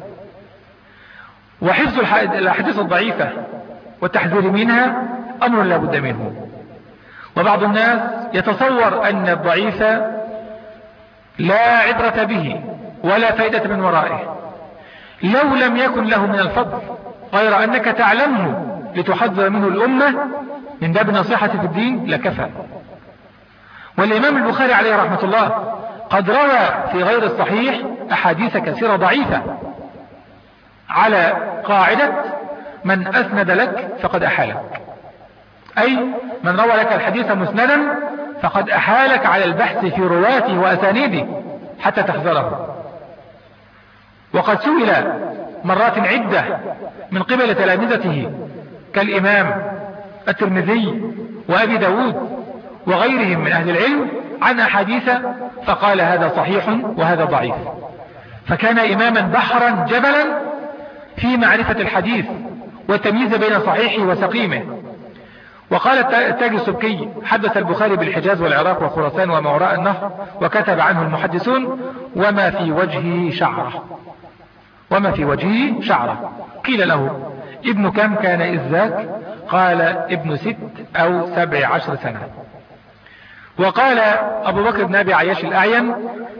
وحفظ الأحاديث الضعيفة والتحذير منها أمر لا بد منه. وبعض الناس يتصور أن الضعيف لا عبرة به ولا فائدة من ورائه، لو لم يكن له من الفضل غير أنك تعلمه لتحذر منه الأمة من باب نصيحة في الدين لكفى. والإمام البخاري عليه رحمة الله قد روى في غير الصحيح أحاديث كثيرة ضعيفة على قاعدة من أسند لك فقد أحالك، أي من روى لك الحديث مسندا فقد أحالك على البحث في رواته وأسانيده حتى تحذره. وقد سئل مرات عدة من قبل تلامذته كالإمام الترمذي وأبي داود وغيرهم من أهل العلم عن أحاديث فقال هذا صحيح وهذا ضعيف، فكان إماما بحرا جبلا في معرفة الحديث والتمييز بين صحيحه وسقيمه. وقال التاج السبكي حدث البخاري بالحجاز والعراق وخراسان وما وراء النهر، وكتب عنه المحدثون وما في وجهه شعره وما في وجهه شعره. قيل له ابن كم كان إذ ذاك؟ قال ابن ست أو سبع عشر سنة. وقال أبو بكر بن أبي عياش الأعين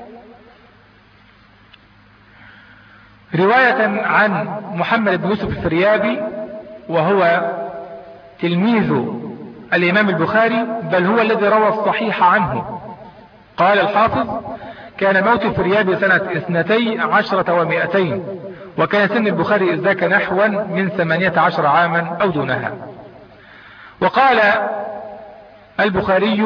رواية عن محمد بن يوسف الفريابي وهو تلميذ الإمام البخاري بل هو الذي روى الصحيح عنه، قال الحافظ كان موت الفريابي سنة اثنتي عشرة ومائتين، وكان سن البخاري إذ ذاك نحوا من ثمانية عشر عاما أو دونها. وقال البخاري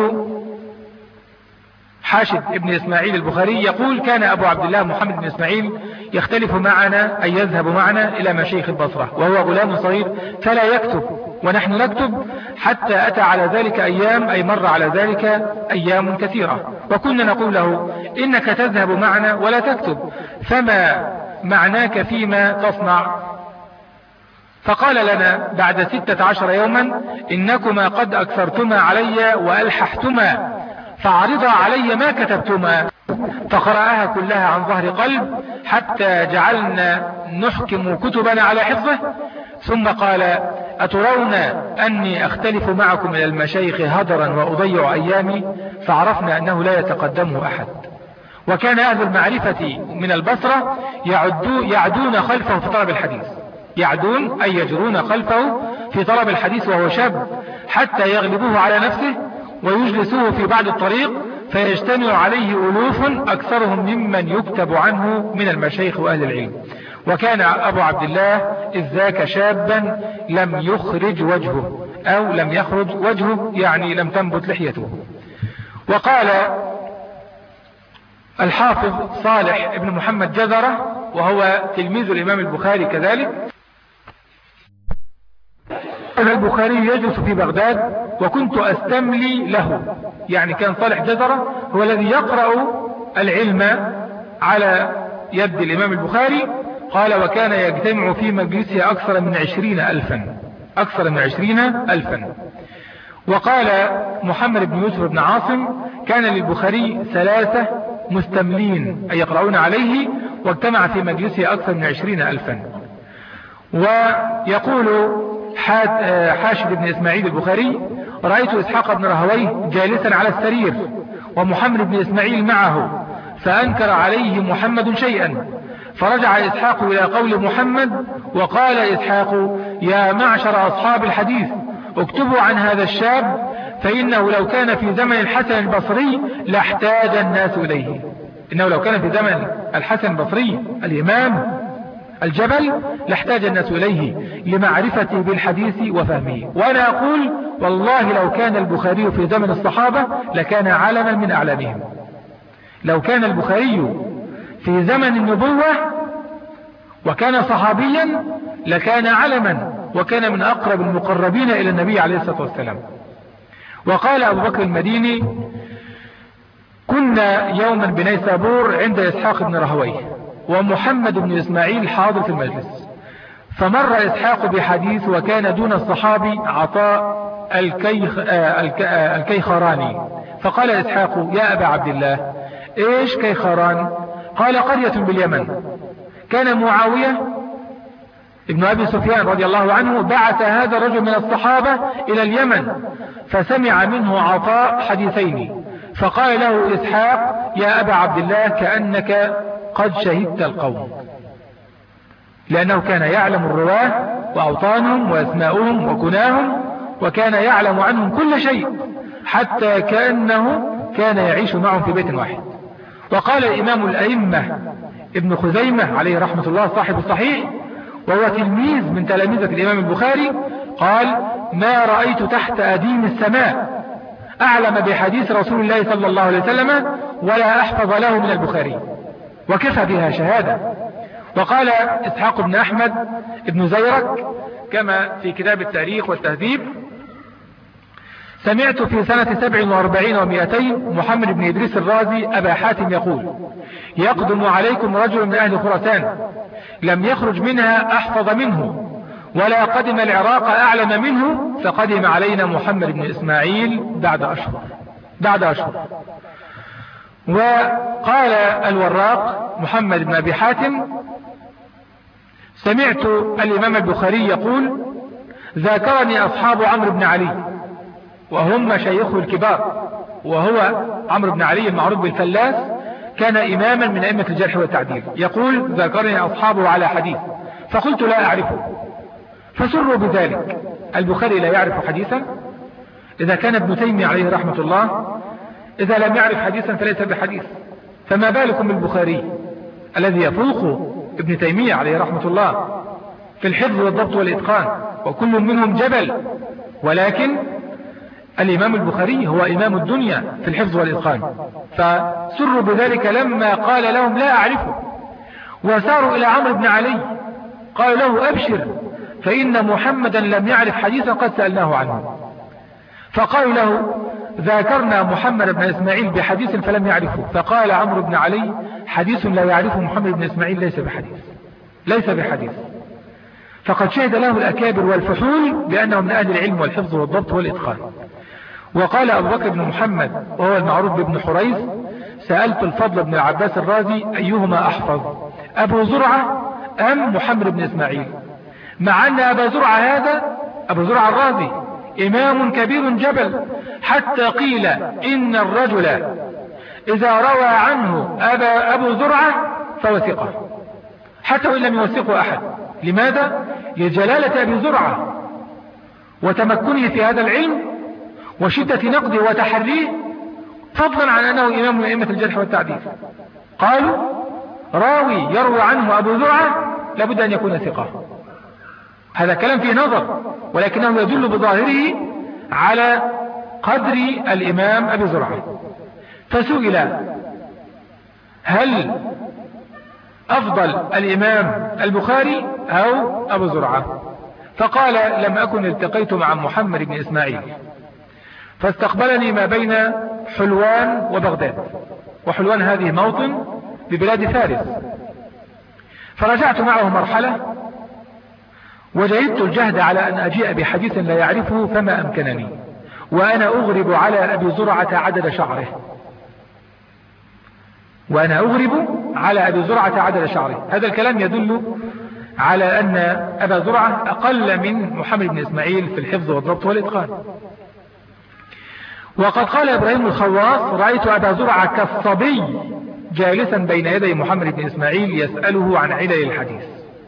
حاشد ابن إسماعيل البخاري يقول كان أبو عبد الله محمد بن إسماعيل يختلف معنا أي يذهب معنا إلى مشايخ البصرة وهو غلام صغير فلا يكتب ونحن نكتب، حتى أتى على ذلك أيام أي مر على ذلك أيام كثيرة، وكنا نقول له إنك تذهب معنا ولا تكتب، فما معناك فيما تصنع؟ فقال لنا بعد ستة عشر يوما إنكما قد أكثرتما علي وألححتما، فعرض علي ما كتبتما، فقرأها كلها عن ظهر قلب حتى جعلنا نحكم كتبنا على حفظه، ثم قال: أترون أني أختلف معكم من المشايخ هدرا وأضيع أيامي؟ فعرفنا أنه لا يتقدمه أحد. وكان أهل المعرفة من البصرة يعدو يعدون خلفه في طلب الحديث، يعدون أي يجرون خلفه في طلب الحديث وهو شاب، حتى يغلبوه على نفسه ويجلسوه في بعض الطريق، فيجتمع عليه ألوف أكثرهم ممن يكتب عنه من المشايخ وأهل العلم. وكان أبو عبد الله إذ ذاك شابا لم يخرج وجهه، أو لم يخرج وجهه يعني لم تنبت لحيته. وقال الحافظ صالح بن محمد جزرة وهو تلميذ الإمام البخاري كذلك: أن البخاري يجلس في بغداد وكنت أستملي له، يعني كان صالح جزرة هو الذي يقرأ العلم على يد الإمام البخاري. قال: وكان يجتمع في مجلسه أكثر من عشرين ألفا أكثر من عشرين ألفا. وقال محمد بن يوسف بن عاصم: كان للبخاري ثلاثة مستملين أي يقرؤون عليه، واجتمع في مجلسه أكثر من عشرين ألفا. ويقول حاشد بن إسماعيل البخاري: رأيت إسحاق بن راهويه جالسا على السرير ومحمد بن إسماعيل معه، فأنكر عليه محمد شيئا، فرجع إسحاق إلى قول محمد وقال إسحاق: يا معشر أصحاب الحديث اكتبوا عن هذا الشاب، فإنه لو كان في زمن الحسن البصري لاحتاج الناس إليه. إنه لو كان في زمن الحسن البصري الإمام الجبل لاحتاج الناس إليه لمعرفته بالحديث وفهمه. وأنا أقول والله لو كان البخاري في زمن الصحابة لكان علما من أعلامهم. لو كان البخاري في زمن النبوة وكان صحابيا لكان علما، وكان من أقرب المقربين إلى النبي عليه الصلاة والسلام. وقال أبو بكر المديني: كنا يوما بنيسابور عند إسحاق بن راهويه ومحمد بن إسماعيل حاضر في المجلس، فمر إسحاق بحديث وكان دون الصحابي عطاء الكيخ الكيخراني، فقال إسحاق: يا أبا عبد الله، إيش كيخران؟ قال: قرية باليمن، كان معاوية ابن أبي سفيان رضي الله عنه بعث هذا الرجل من الصحابة إلى اليمن، فسمع منه عطاء حديثين، فقال له إسحاق: يا أبا عبد الله، كأنك قد شهدت القوم، لأنه كان يعلم الرواه وأوطانهم وأسماؤهم وكناهم، وكان يعلم عنهم كل شيء، حتى كأنه كان يعيش معهم في بيت واحد. وقال الإمام الأئمة ابن خزيمة عليه رحمة الله صاحب الصحيح، وهو تلميذ من تلاميذة الإمام البخاري، قال: ما رأيت تحت أديم السماء أعلم بحديث رسول الله صلى الله عليه وسلم ولا أحفظ له من البخاري، وكفى بها شهادة. وقال إسحاق بن أحمد ابن زيرك كما في كتاب التاريخ والتهذيب: سمعت في سنة سبع واربعين ومئتين محمد بن إدريس الرازي أبا حاتم يقول: يقدم عليكم رجل من أهل خراسان لم يخرج منها أحفظ منه، ولا قدم العراق أعلم منه، فقدم علينا محمد بن إسماعيل بعد أشهر بعد أشهر. وقال الوراق محمد بن أبي حاتم: سمعت الإمام البخاري يقول: ذاكرني أصحاب عمرو بن علي وهم شيخه الكبار، وهو عمرو بن علي المعروف بالفلاس، كان إماما من أئمة الجرح والتعديل، يقول: ذاكرني أصحابه على حديث، فقلت لا أعرفه، فسروا بذلك. البخاري لا يعرف حديثا؟ إذا كان ابن تيمية عليه رحمة الله إذا لم يعرف حديثا فليس بحديث، فما بالكم بالبخاري الذي يفوق ابن تيمية عليه رحمة الله في الحفظ والضبط والإتقان، وكل منهم جبل، ولكن الإمام البخاري هو إمام الدنيا في الحفظ والإتقان. فسروا بذلك لما قال لهم لا أعرفه، وساروا إلى عمرو بن علي قالوا له: أبشر، فإن محمدا لم يعرف حديثا قد سألناه عنه. فقالوا له: ذاكرنا محمد بن إسماعيل بحديث فلم يعرفه. فقال عمرو بن علي: حديث لا يعرفه محمد بن إسماعيل ليس بحديث ليس بحديث فقد شهد له الأكابر والفحول بأنه من أهل العلم والحفظ والضبط والإتقان. وقال أبو بكر بن محمد وهو المعروف بابن حريث سألت الفضل بن العباس الرازي أيهما أحفظ أبو زرعة أم محمد بن إسماعيل، مع أن أبا زرعة هذا أبو زرعة الرازي إمام كبير جبل، حتى قيل إن الرجل إذا روى عنه أبا أبو زرعة فوثقه حتى وإن لم يوثقه أحد. لماذا؟ لجلالة أبي زرعة وتمكنه في هذا العلم وشدة نقده وتحريه، فضلا عن أنه إمام من أئمة الجرح والتعديل. قالوا راوي يروي عنه أبو زرعة لابد أن يكون ثقة. هذا كلام فيه نظر، ولكنه يدل بظاهره على قدر الإمام أبي زرعة. فسئل هل أفضل الإمام البخاري أو أبو زرعة؟ فقال لم أكن التقيت مع محمد بن إسماعيل فاستقبلني ما بين حلوان وبغداد، وحلوان هذه موطن ببلاد فارس، فرجعت معه مرحلة وجهدت الجهد على أن أجيء بحديث لا يعرفه فما أمكنني، وأنا أغرب على أبي زرعة عدد شعره وأنا أغرب على أبي زرعة عدد شعره. هذا الكلام يدل على أن أبا زرعة أقل من محمد بن إسماعيل في الحفظ والضبط والإتقان. وقد قال إبراهيم الخواص رأيت أبا زرعة كالصبي جالسا بين يدي محمد بن إسماعيل يسأله عن علل الحديث.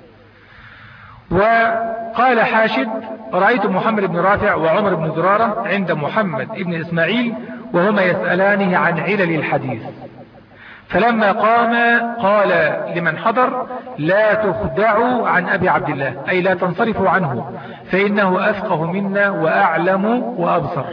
وقال حاشد رأيت محمد بن رافع وعمر بن زرارة عند محمد بن إسماعيل وهما يسألانه عن علل الحديث، فلما قام قال لمن حضر لا تخدعوا عن أبي عبد الله، أي لا تنصرفوا عنه فإنه أفقه منا وأعلم وأبصر.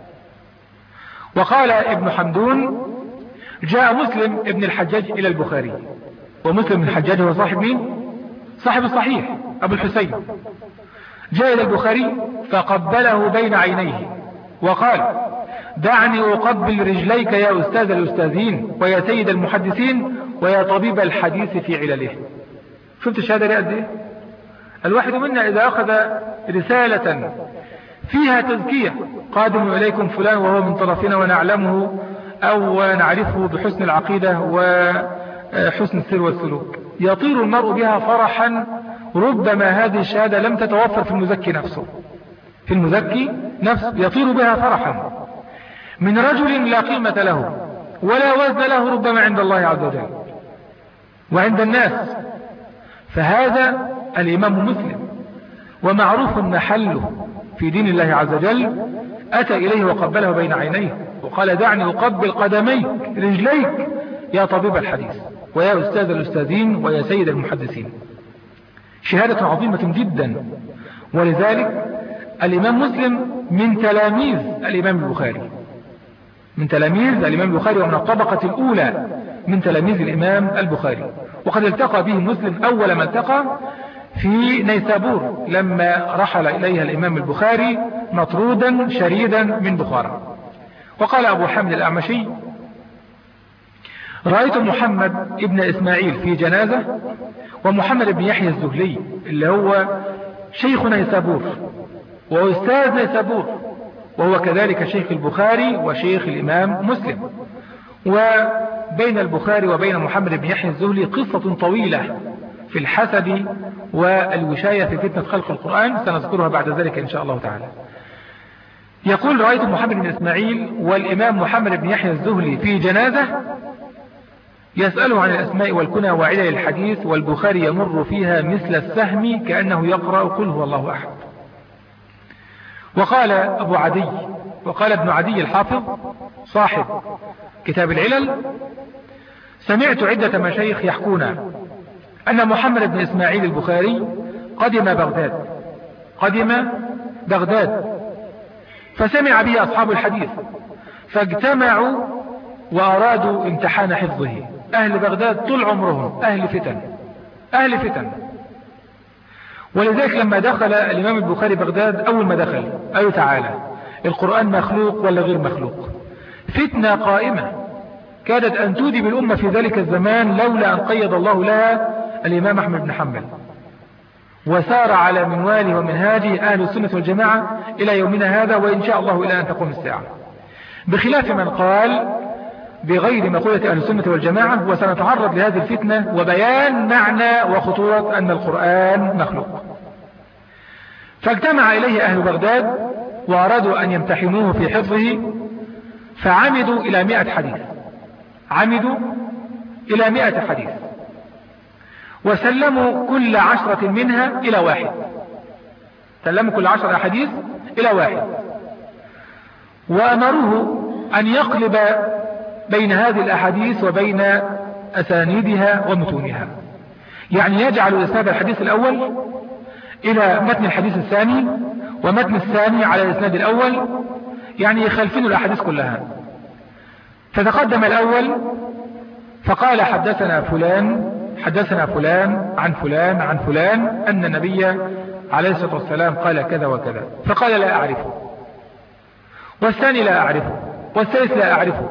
وقال ابن حمدون جاء مسلم ابن الحجاج إلى البخاري، ومسلم بن الحجاج هو صاحب مين؟ صاحب الصحيح أبو الحسين. جاء إلى البخاري فقبله بين عينيه وقال دعني أقبل رجليك يا أستاذ الأستاذين ويا سيد المحدثين ويا طبيب الحديث في علله. شفت الشهادة دي قد ايه؟ الواحد منا إذا أخذ رسالة فيها تزكية قادم إليكم فلان وهو من طرفنا ونعلمه أو نعرفه بحسن العقيدة وحسن السير والسلوك، يطير المرء بها فرحا، ربما هذه الشهادة لم تتوفر في المزكي نفسه، في المزكي نفسه يطير بها فرحا من رجل لا قيمة له ولا وزن له ربما عند الله عز وجل وعند الناس. فهذا الإمام مسلم ومعروف محله في دين الله عز وجل، أتى إليه وقبله بين عينيه وقال دعني أقبل قدميك رجليك يا طبيب الحديث ويا أستاذ الأستاذين ويا سيد المحدثين. شهادة عظيمة جدا. ولذلك الإمام مسلم من تلاميذ الإمام البخاري، من تلاميذ الإمام البخاري ومن الطبقة الأولى من تلاميذ الإمام البخاري. وقد التقى به مسلم أول ما التقى في نيسابور لما رحل إليها الإمام البخاري مطرودا شريدا من بخارى. وقال أبو حامد الأعمشي رأيت محمد ابن إسماعيل في جنازة ومحمد بن يحيى الزهلي اللي هو شيخ نيسابور وأستاذ نيسابور وهو كذلك شيخ البخاري وشيخ الإمام مسلم. وبين البخاري وبين محمد بن يحيى الزهلي قصة طويلة في الحسد والوشاية في فتنة خلق القرآن سنذكرها بعد ذلك إن شاء الله تعالى. يقول رأيت محمد بن إسماعيل والإمام محمد بن يحيى الزهلي في جنازة يسأله عن الأسماء والكنى وعلل الحديث، والبخاري يمر فيها مثل السهم كأنه يقرأ قل هو الله أحد. وقال أبو عدي وقال ابن عدي الحافظ صاحب كتاب العلل سمعت عدة مشايخ يحكون أن محمد بن إسماعيل البخاري قدم بغداد قدم بغداد فسمع به أصحاب الحديث فاجتمعوا وأرادوا امتحان حفظه. أهل بغداد طول عمرهم أهل فتن أهل فتن ولذلك لما دخل الإمام البخاري بغداد أول ما دخل قالوا تعالى القرآن مخلوق ولا غير مخلوق؟ فتنة قائمة كادت أن تودي بالأمة في ذلك الزمان لولا أن قيض الله لها الإمام أحمد بن حنبل، وسار على منواله ومنهاجه أهل السنة والجماعة إلى يومنا هذا وإن شاء الله إلى أن تقوم الساعة. بخلاف من قال بغير مقولة أهل السنة والجماعة. وسنتعرض لهذه الفتنة وبيان معنى وخطورة أن القرآن مخلوق. فاجتمع إليه أهل بغداد وأرادوا أن يمتحنوه في حفظه، فعمدوا إلى مئة حديث عمدوا إلى مئة حديث وسلموا كل عشرة منها إلى واحد سلموا كل عشرة أحاديث إلى واحد وأمروه أن يقلب بين هذه الأحاديث وبين أسانيدها ومتونها، يعني يجعل إسناد الحديث الأول إلى متن الحديث الثاني ومتن الثاني على الإسناد الأول، يعني يخلفين الأحاديث كلها. فتقدم الأول فقال حدثنا فلان حدثنا فلان عن فلان عن فلان أن النبي عليه الصلاة والسلام قال كذا وكذا، فقال لا أعرفه، والثاني لا أعرفه، والثالث لا أعرفه.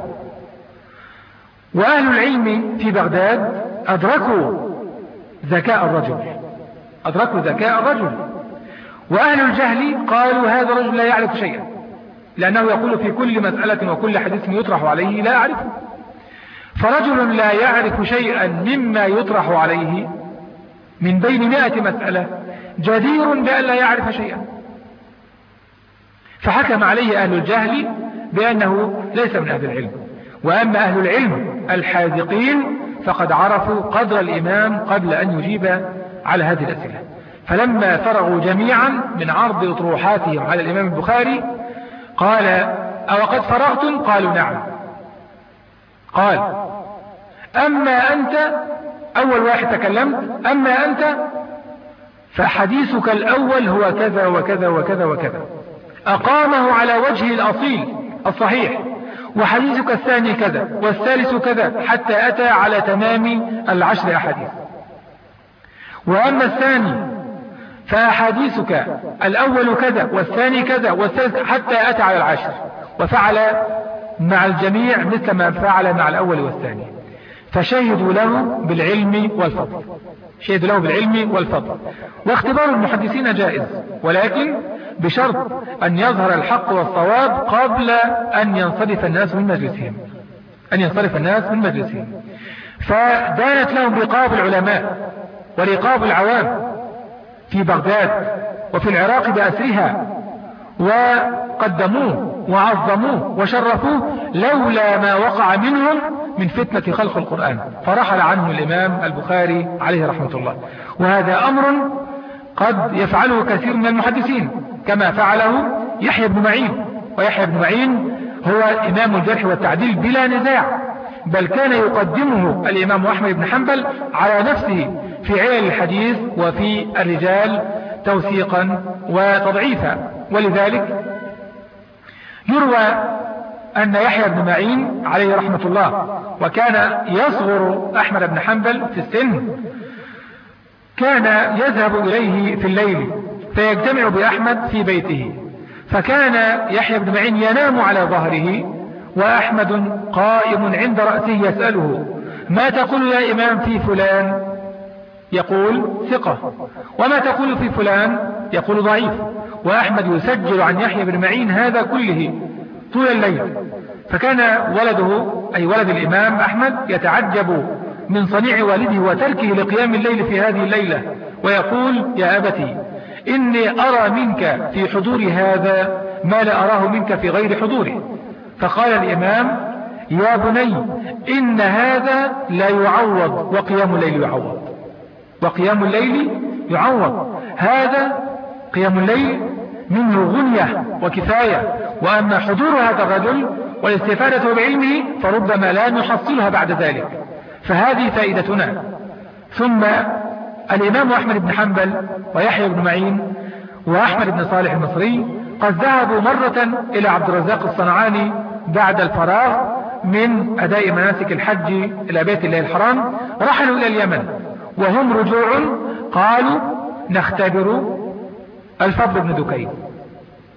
وأهل العلم في بغداد أدركوا ذكاء الرجل أدركوا ذكاء الرجل وأهل الجهل قالوا هذا الرجل لا يعرف شيئا، لأنه يقول في كل مسألة وكل حديث يطرح عليه لا أعرفه. فرجل لا يعرف شيئا مما يطرح عليه من بين مائة مسألة جدير بأن لا يعرف شيئا، فحكم عليه أهل الجهل بأنه ليس من أهل العلم. وأما أهل العلم الحاذقين فقد عرفوا قدر الإمام قبل أن يجيب على هذه الأسئلة. فلما فرغوا جميعا من عرض أطروحاتهم على الإمام البخاري قال أو قد فرغتم؟ قالوا نعم. قال أما أنت، أول واحد تكلمت، أما أنت فحديثك الأول هو كذا وكذا وكذا وكذا، أقامه على وجهه الأصيل الصحيح، وحديثك الثاني كذا والثالث كذا حتى أتى على تمام العشر أحاديث. وأما الثاني فأحاديثك الأول كذا والثاني كذا والثالث حتى أتى على العشر، وفعل مع الجميع مثل ما فعل مع الأول والثاني. فشهدوا له بالعلم والفضل شهدوا له بالعلم والفضل. واختبار المحدثين جائز، ولكن بشرط أن يظهر الحق والصواب قبل أن ينصرف الناس من مجلسهم أن ينصرف الناس من مجلسهم فدانت لهم رقاب العلماء ورقاب العوام في بغداد وفي العراق بأسرها، وقدموه وعظموه وشرفوه لولا ما وقع منهم من فتنة خلق القرآن، فرحل عنه الإمام البخاري عليه رحمة الله. وهذا أمر قد يفعله كثير من المحدثين كما فعله يحيى بن معين. ويحيى بن معين هو إمام الجرح والتعديل بلا نزاع، بل كان يقدمه الإمام أحمد بن حنبل على نفسه في علل الحديث وفي الرجال توثيقا وتضعيفا. ولذلك يروى أن يحيى بن معين عليه رحمة الله، وكان يصغر أحمد بن حنبل في السن، كان يذهب إليه في الليل فيجتمع بأحمد في بيته، فكان يحيى بن معين ينام على ظهره وأحمد قائم عند رأسه يسأله ما تقول يا إمام في فلان؟ يقول ثقة. وما تقول في فلان؟ يقول ضعيف. وأحمد يسجل عن يحيى بن معين هذا كله طول الليل. فكان ولده أي ولد الإمام أحمد يتعجب من صنيع والده وتركه لقيام الليل في هذه الليلة، ويقول يا أبتي إني أرى منك في حضور هذا ما لا أراه منك في غير حضوره. فقال الإمام يا بني إن هذا لا يعوض وقيام الليل يعوض وقيام الليل يعوض هذا قيام الليل منه غنية وكفاية، وأما حضور هذا الرجل والاستفادة بعلمه فربما لا نحصلها بعد ذلك. فهذه فائدتنا. ثم الإمام أحمد بن حنبل ويحيى بن معين وأحمد بن صالح المصري قد ذهبوا مرة إلى عبد الرزاق الصنعاني بعد الفراغ من أداء مناسك الحج إلى بيت الله الحرام، رحلوا إلى اليمن وهم رجوع قالوا نختبر الفضل بن دكين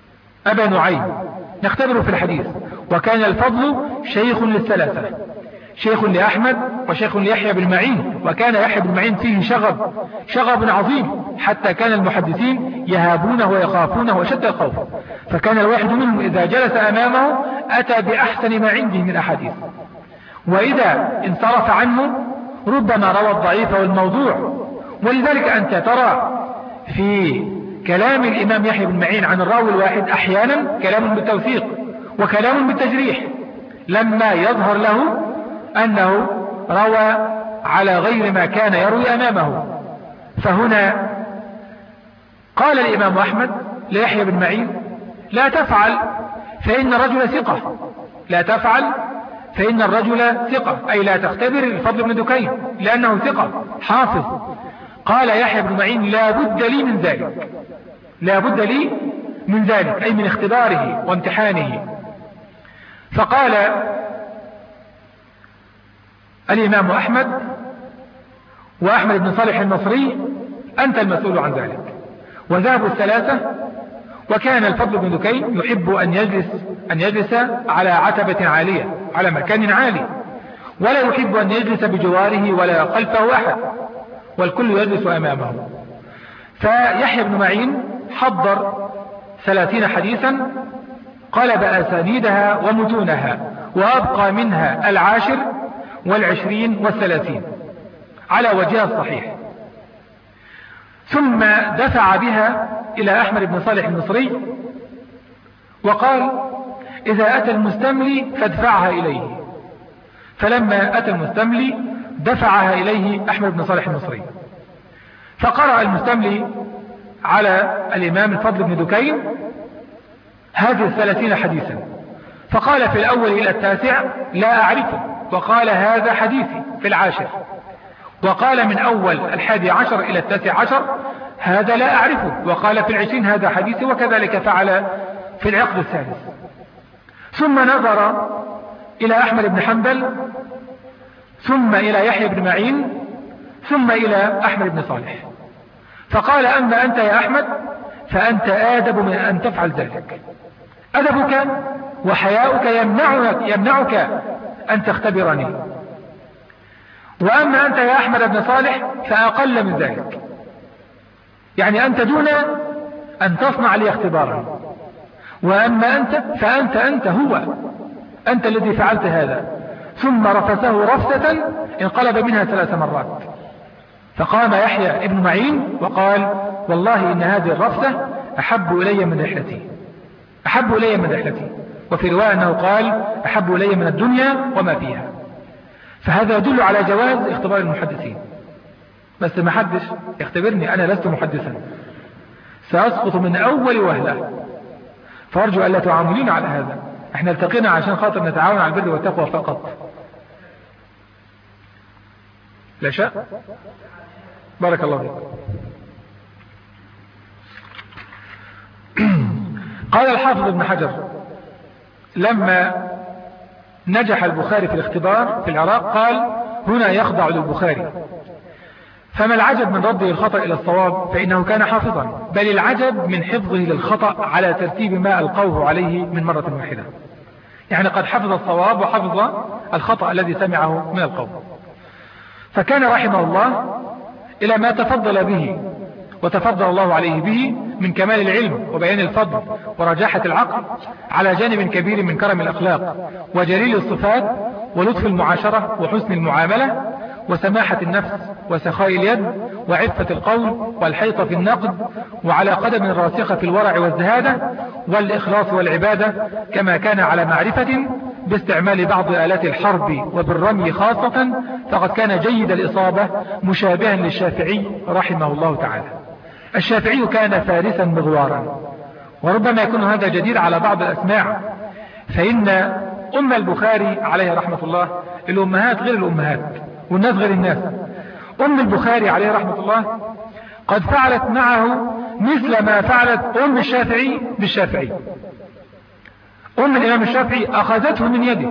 أبا نعيم، نختبر في الحديث. وكان الفضل شيخ للثلاثة، شيخ لأحمد وشيخ ليحيى بن معين، وكان يحيى بن معين فيه شغب شغب عظيم حتى كان المحدثين يهابونه ويخافونه وشد الخوف، فكان الواحد منهم إذا جلس أمامه أتى بأحسن ما عنده من أحاديث، وإذا انصرف عنه ربما روى الضعيف والموضوع. ولذلك أنت ترى في كلام الإمام يحيى بن معين عن الراوي الواحد أحيانا كلام بالتوثيق وكلام بالتجريح لما يظهر له أنه روى على غير ما كان يروي أمامه. فهنا قال الإمام أحمد ليحيى بن معين لا تفعل فإن الرجل ثقة، لا تفعل فإن الرجل ثقة، أي لا تختبر الفضل بن دكين لأنه ثقة حافظ. قال يحيى بن معين لا بد لي من ذلك، لا بد لي من ذلك، أي من اختباره وامتحانه. فقال الإمام أحمد وأحمد بن صالح المصري أنت المسؤول عن ذلك. وذهبوا الثلاثة، وكان الفضل بن دكين يحب أن يجلس, أن يجلس على عتبة عالية على مكان عالي، ولا يحب أن يجلس بجواره ولا خلفه أحد، والكل يجلس أمامه. فيحيى بن معين حضر ثلاثين حديثا قلب أسانيدها ومتونها، وأبقى منها العاشر والعشرين والثلاثين على وجهها الصحيح، ثم دفع بها إلى أحمد بن صالح المصري وقال إذا أتى المستملي فادفعها إليه. فلما أتى المستملي دفعها إليه أحمد بن صالح المصري، فقرأ المستملي على الإمام الفضل بن دكين هذه الثلاثين حديثا، فقال في الأول إلى التاسع لا أعرفه، وقال هذا حديثي في العاشر، وقال من أول الحادي عشر إلى التاسع عشر هذا لا أعرفه، وقال في العشرين هذا حديثي، وكذلك فعل في العقد الثالث. ثم نظر إلى أحمد بن حنبل، ثم إلى يحيى بن معين، ثم إلى أحمد بن صالح، فقال أما أنت يا أحمد فأنت آدب من أن تفعل ذلك، أدبك وحياؤك يمنعك, يمنعك أن تختبرني، وأما أنت يا أحمد بن صالح فأقل من ذلك، يعني أنت دون أن تصنع لي اختبارا، وأما أنت فأنت أنت هو أنت الذي فعلت هذا. ثم رفسه رفسة انقلب منها ثلاث مرات، فقام يحيى ابن معين وقال والله إن هذه الرفسة أحب إلي من رحلتي، أحب إلي من رحلتي، وفي رواية أنه قال أحب إلي من الدنيا وما فيها. فهذا يدل على جواز اختبار المحدثين، بس ما حدش يختبرني، أنا لست محدثا، سأسقط من أول وهلة، فأرجو ألا تعاملين على هذا، احنا التقينا عشان خاطر نتعاون على البر والتقوى فقط، لا شاء. بارك الله فيك. قال الحافظ ابن حجر لما نجح البخاري في الاختبار في العراق قال هنا يخضع للبخاري، فما العجب من رده الخطأ إلى الصواب فإنه كان حافظا، بل العجب من حفظه للخطأ على ترتيب ما ألقوه عليه من مرة واحدة، يعني قد حفظ الصواب وحفظ الخطأ الذي سمعه من القوم. فكان رحمه الله إلى ما تفضل به وتفضل الله عليه به من كمال العلم وبيان الفضل ورجاحة العقل، على جانب كبير من كرم الأخلاق وجليل الصفات ولطف المعاشرة وحسن المعاملة وسماحة النفس وسخاء اليد وعفة القول والحيطة في النقد، وعلى قدم راسخة في الورع والزهادة والإخلاص والعبادة، كما كان على معرفة باستعمال بعض آلات الحرب وبالرمي خاصة، فقد كان جيد الإصابة مشابها للشافعي رحمه الله تعالى. الشافعي كان فارسا مغوارا، وربما يكون هذا جديد على بعض الأسماع، فإن أم البخاري عليه رحمة الله، الأمهات غير الأمهات والناس غير الناس، أم البخاري عليه رحمة الله قد فعلت معه مثل ما فعلت أم الشافعي بالشافعي. أم الإمام الشافعي أخذته من يده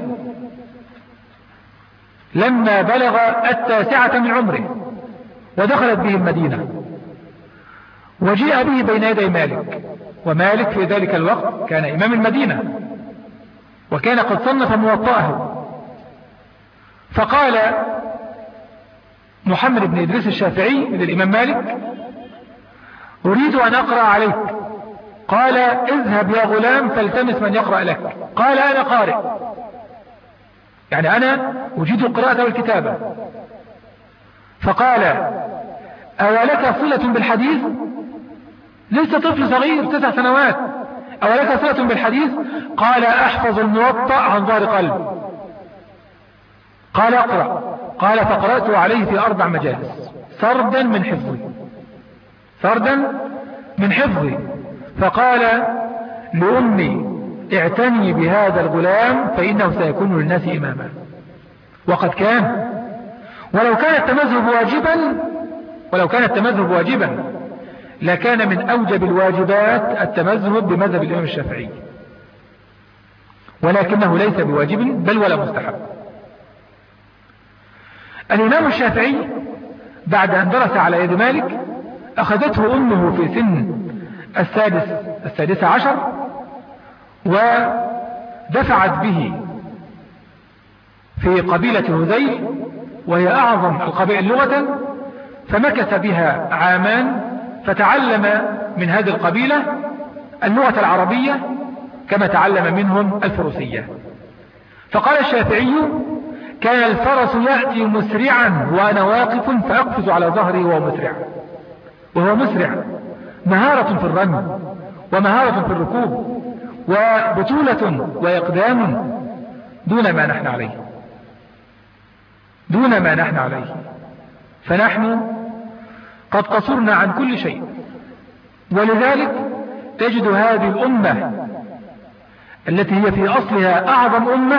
لما بلغ التاسعة من عمره ودخلت به المدينة، وجيء به بين يدي مالك، ومالك في ذلك الوقت كان إمام المدينة، وكان قد صنف موطأه، فقال محمد بن إدريس الشافعي للإمام مالك: أريد أن أقرأ عليك. قال: اذهب يا غلام فالتمس من يقرأ لك. قال: أنا قارئ، يعني أنا أجيد القراءة والكتابة. فقال: أولك صلة بالحديث؟ لسه طفل صغير تسع سنوات، أولك صلة بالحديث؟ قال: أحفظ الموطأ عن ظهر قلب. قال: اقرأ. قال: فقرأت عليه في أربع مجالس سردا من حفظي، سردا من حفظي. فقال لأمي: اعتني بهذا الغلام فإنه سيكون للناس إماما. وقد كان. ولو كان التمذهب واجبا ولو كان التمذهب واجبا لكان من أوجب الواجبات التمذهب بمذهب الإمام الشافعي، ولكنه ليس بواجب بل ولا مستحب. الإمام الشافعي بعد أن درس على يد مالك أخذته أمه في سن السادس السادس عشر ودفعت به في قبيلة هذيل، وهي أعظم القبائل لغة، فمكث بها عامان فتعلم من هذه القبيلة اللغة العربية كما تعلم منهم الفروسية. فقال الشافعي: كان الفرس يأتي مسرعا وأنا واقف فأقفز على ظهري وهو مسرع، وهو مسرع مهارة في الرمي ومهارة في الركوب وبطولة وإقدام دون ما نحن عليه، دون ما نحن عليه. فنحن قد قصرنا عن كل شيء، ولذلك تجد هذه الأمة التي هي في أصلها أعظم أمة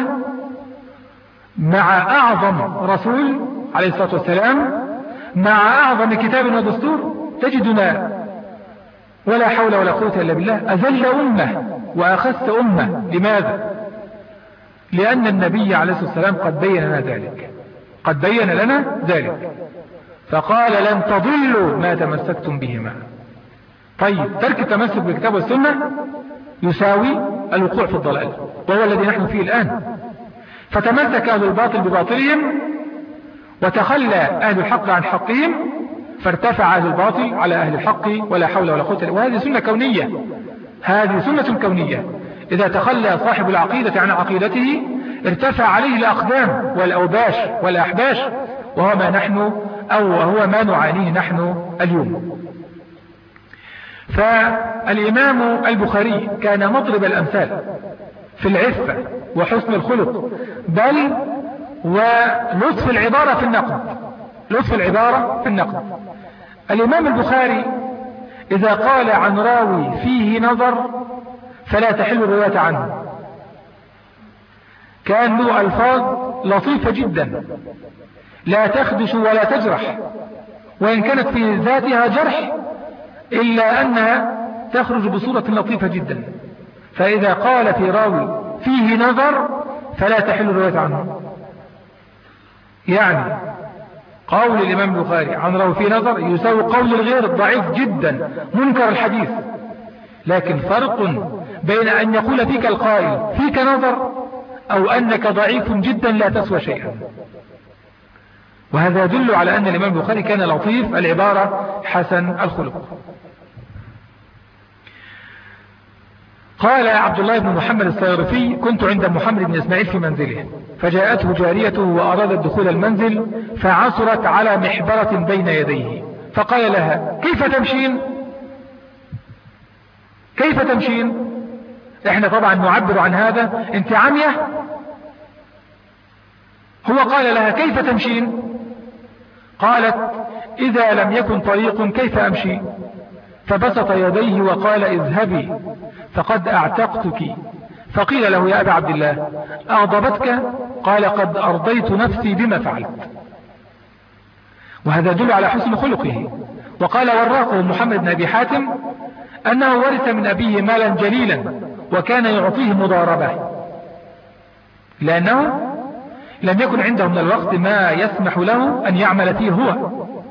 مع أعظم رسول عليه الصلاة والسلام مع أعظم كتاب ودستور، تجدنا ولا حول ولا قوة إلا بالله أذل أمة وأخس أمة. لماذا؟ لأن النبي عليه الصلاة والسلام قد بين لنا ذلك، قد بين لنا ذلك فقال: لن تضلوا ما تمسكتم بهما. طيب، ترك التمسك بالكتاب والسنة يساوي الوقوع في الضلال، وهو الذي نحن فيه الآن. فتمسك أهل الباطل بباطلهم وتخلى أهل الحق عن حقهم، فارتفع أهل الباطل على أهل الحق ولا حول ولا قوة. وهذه سنة كونية، هذه سنة كونية. إذا تخلى صاحب العقيدة عن عقيدته ارتفع عليه الأقدام والأوباش والأحباش، وهو ما نحن أو وهو ما نعانيه نحن اليوم. فالإمام البخاري كان مضرب الأمثال في العفة وحسن الخلق، بل ولطف العبارة في النقد، لطف العبارة في النقد. الإمام البخاري إذا قال عن راوي فيه نظر فلا تحل الرواية عنه، كان له ألفاظ لطيفة جدا لا تخدش ولا تجرح، وإن كانت في ذاتها جرح إلا أنها تخرج بصورة لطيفة جدا. فإذا قال في راوي فيه نظر فلا تحل الرواية عنه، يعني قول الإمام البخاري عن راوي فيه نظر يساوي قول الغير الضعيف جدا منكر الحديث. لكن فرق بين أن يقول فيك القائل فيك نظر أو أنك ضعيف جدا لا تسوى شيئا. وهذا يدل على أن الإمام البخاري كان لطيف العبارة حسن الخلق. قال عبد الله بن محمد الصيرفي: كنت عند محمد بن إسماعيل في منزله، فجاءته جاريته وأرادت دخول المنزل فعثرت على محبرة بين يديه، فقال لها: كيف تمشين؟ كيف تمشين؟ احنا طبعا نعبر عن هذا: انت عمية؟ هو قال لها: كيف تمشين؟ قالت: إذا لم يكن طريق كيف أمشي؟ فبسط يديه وقال: اذهبي فقد أعتقتك. فقيل له: يا أبا عبد الله أغضبتك؟ قال: قد أرضيت نفسي بما فعلت. وهذا يدل على حسن خلقه. وقال وراقه محمد بن أبي حاتم أنه ورث من أبيه مالا جليلا وكان يعطيه مضاربة، لأنه لم يكن عنده من الوقت ما يسمح له أن يعمل فيه هو،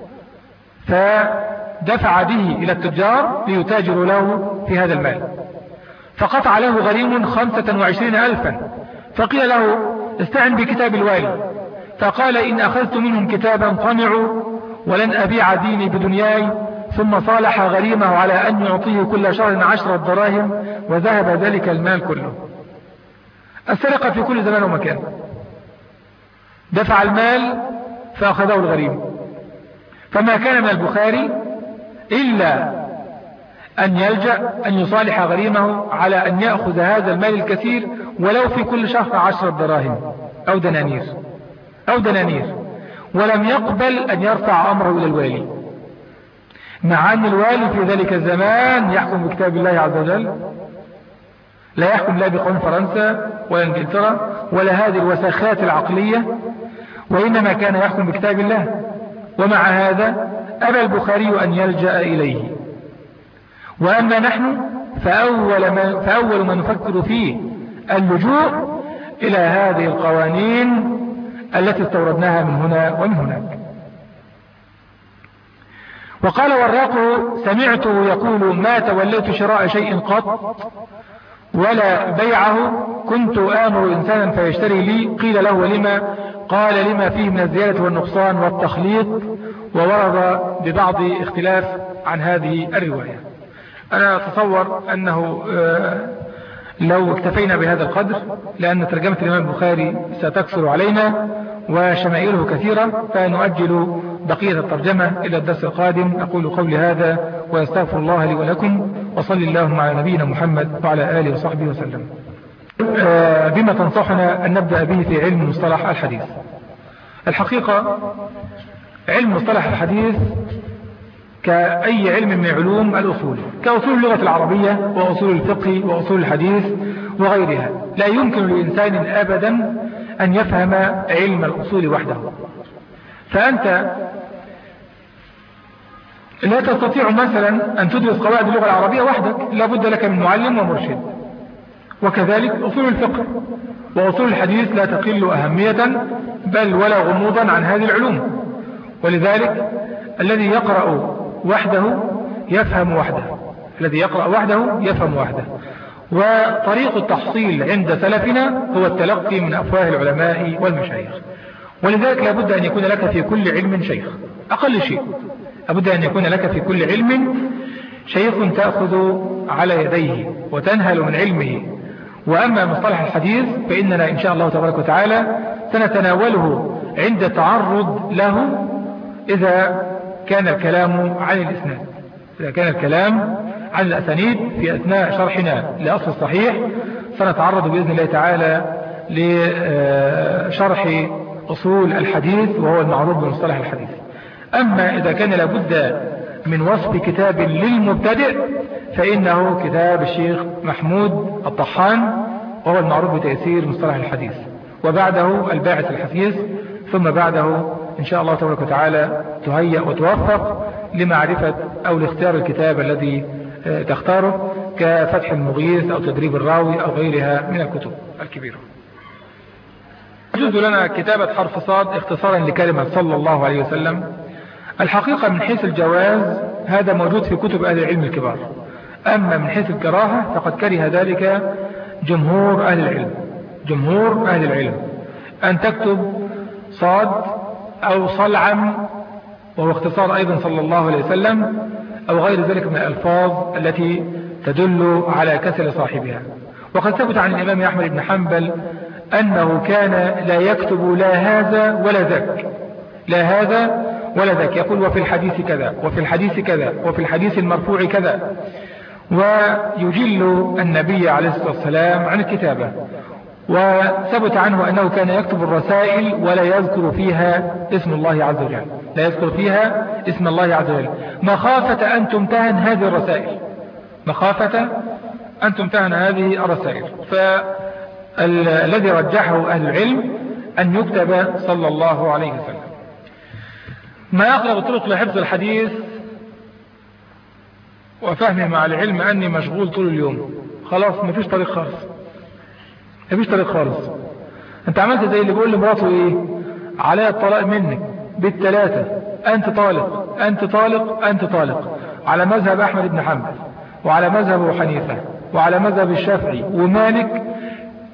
فدفع به إلى التجار ليتاجروا له في هذا المال. فقطع له غريم خمسة وعشرين ألفا، فقيل له: استعن بكتاب الوالي. فقال إن أخذت منهم كتابا طمعوا ولن أبيع ديني بدنياي، ثم صالح غريمه على أن يعطيه كل شهر عشرة دراهم وذهب ذلك المال كله. السرقة في كل زمان ومكان. دفع المال فأخذه الغريم، فما كان من البخاري إلا أن يلجأ أن يصالح غريمه على أن يأخذ هذا المال الكثير ولو في كل شهر عشرة دراهم أو دنانير أو دنانير ولم يقبل أن يرفع أمره إلى الوالي، مع أن الوالي في ذلك الزمان يحكم بكتاب الله عز وجل، لا يحكم لا بقانون فرنسا ولا انجلترا ولا هذه الوساخات العقلية، وإنما كان يحكم بكتاب الله. ومع هذا أبى البخاري أن يلجأ إليه. وأما نحن فأول ما, فأول ما نفكر فيه اللجوء إلى هذه القوانين التي استوردناها من هنا ومن هناك. وقال وراقه سمعته يقول ما توليت شراء شيء قط ولا بيعه، كنت آمر إنسانا فيشتري لي، قيل له لما؟ قال لما فيه من الزيادة والنقصان والتخليط. وورد ببعض اختلاف عن هذه الرواية. أنا أتصور أنه لو اكتفينا بهذا القدر، لأن ترجمة الإمام البخاري ستكثر علينا وشمائله كثيرة، فنؤجل بقية الترجمة إلى الدرس القادم. أقول قولي هذا وأستغفر الله لي ولكم، وصل اللهم على نبينا محمد وعلى آله وصحبه وسلم. بما تنصحنا أن نبدأ به في علم مصطلح الحديث. الحقيقة علم مصطلح الحديث كأي علم من علوم الأصول، كأصول اللغة العربية وأصول الفقه وأصول الحديث وغيرها، لا يمكن لإنسان أبدا أن يفهم علم الأصول وحده. فأنت لا تستطيع مثلا أن تدرس قواعد اللغة العربية وحدك، لا بد لك من معلم ومرشد. وكذلك أصول الفقه وأصول الحديث لا تقل أهمية بل ولا غموضا عن هذه العلوم. ولذلك الذي يقرأ وحده يفهم وحده، الذي يقرأ وحده يفهم وحده. وطريق التحصيل عند سلفنا هو التلقي من أفواه العلماء والمشايخ. ولذلك لابد أن يكون لك في كل علم شيخ، أقل شيء لابد أن يكون لك في كل علم شيخ تأخذ على يديه وتنهل من علمه. وأما مصطلح الحديث فإننا إن شاء الله تبارك وتعالى سنتناوله عند تعرض له، إذا كان الكلام عن الإسناد، إذا كان الكلام عن الأسانيد في أثناء شرحنا لأصل الصحيح سنتعرض بإذن الله تعالى لشرح أصول الحديث وهو المعروف بمصطلح الحديث. أما إذا كان لابد من وصف كتاب للمبتدئ فإنه كتاب الشيخ محمود الطحان وهو المعروف بتيسير مصطلح الحديث، وبعده الباعث الحثيث، ثم بعده إن شاء الله تبارك وتعالى تهيأ وتوفق لمعرفة أو لاختيار الكتاب الذي تختاره كفتح المغيث أو تدريب الراوي أو غيرها من الكتب الكبيرة. يجوز لنا كتابة حرف صاد اختصارا لكلمة صلى الله عليه وسلم. الحقيقة من حيث الجواز هذا موجود في كتب أهل العلم الكبار، أما من حيث الكراهة فقد كره ذلك جمهور أهل العلم، جمهور أهل العلم أن تكتب صاد أو صلعم وهو اختصار أيضا صلى الله عليه وسلم أو غير ذلك من الألفاظ التي تدل على كسل صاحبها. وقد ثبت عن الإمام أحمد بن حنبل أنه كان لا يكتب لا هذا ولا ذاك، لا هذا ولا ذاك، يقول وفي الحديث كذا وفي الحديث كذا وفي الحديث المرفوع كذا، ويجل النبي عليه الصلاة والسلام عن الكتابة. وثبت عنه أنه كان يكتب الرسائل ولا يذكر فيها اسم الله عز وجل، لا يذكر فيها اسم الله عز وجل مخافة أن تمتهن هذه الرسائل، مخافة أن تمتهن هذه الرسائل. فالذي رجحه أهل العلم أن يكتب صلى الله عليه وسلم. ما أغلب الطرق لحفظ الحديث وفهمه مع العلم أني مشغول طول اليوم، خلاص مفيش طريق خالص، مفيش طريق خالص. انت عملت زي اللي بيقول لمراته ايه؟ عليها الطلاق منك بالثلاثة، انت طالق انت طالق انت طالق، على مذهب احمد بن حنبل وعلى مذهب ابو حنيفة وعلى مذهب الشافعي ومالك.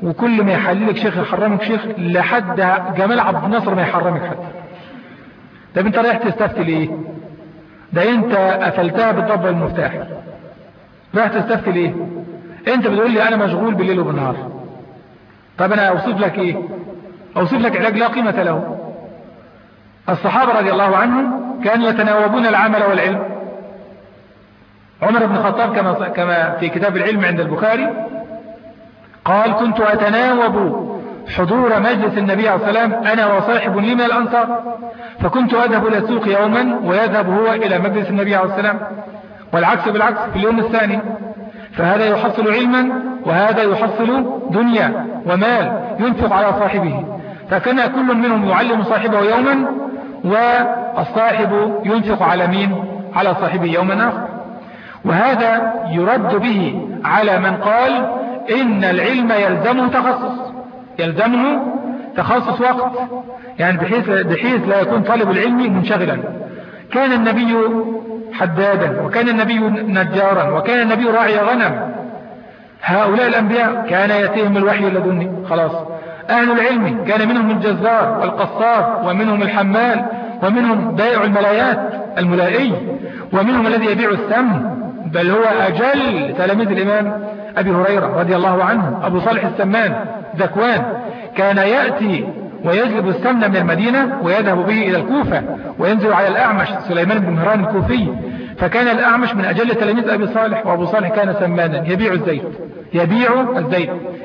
وكل ما يحللك شيخ يحرمك شيخ، لحد جمال عبد الناصر ما يحرمك حد. طب انت رايح تستفتي ليه؟ ده انت قفلتها بالضبط المفتاح. رايح تستفتي ليه؟ انت بتقول لي انا مشغول بالليل وبالنهار. طب انا اوصف لك ايه؟ اوصف لك علاج لا قيمة له. الصحابة رضي الله عنهم كانوا يتناوبون العمل والعلم. عمر بن الخطاب كما كما في كتاب العلم عند البخاري قال: كنت أتناوب حضور مجلس النبي عليه الصلاة والسلام أنا وصاحب لي من الأنصار، فكنت أذهب إلى السوق يوما ويذهب هو إلى مجلس النبي عليه الصلاة والسلام، والعكس بالعكس في اليوم الثاني. فهذا يحصل علما وهذا يحصل دنيا ومال ينفق على صاحبه، فكان كل منهم يعلم صاحبه يوما، والصاحب ينفق على مين؟ على صاحبه يوما آخر. وهذا يرد به على من قال إن العلم يلزمه تخصص، يلزمه تخصص وقت، يعني بحيث, بحيث لا يكون طالب العلم منشغلا. كان النبي حدادا، وكان النبي نجارا، وكان النبي راعي غنم. هؤلاء الأنبياء كان يأتيهم الوحي اللدني خلاص. أهل العلم كان منهم الجزار والقصار، ومنهم الحمال، ومنهم بائع الملايات الملائي، ومنهم الذي يبيع السمن، بل هو أجل تلاميذ الإمام أبي هريرة رضي الله عنه أبو صالح السمان ذكوان، كان يأتي ويجلب السمن من المدينة ويذهب به إلى الكوفة وينزل على الأعمش سليمان بن مهران الكوفي. فكان الأعمش من أجل تلاميذ أبي صالح، وأبو صالح كان سمانا يبيع الزيت يبيع الزيت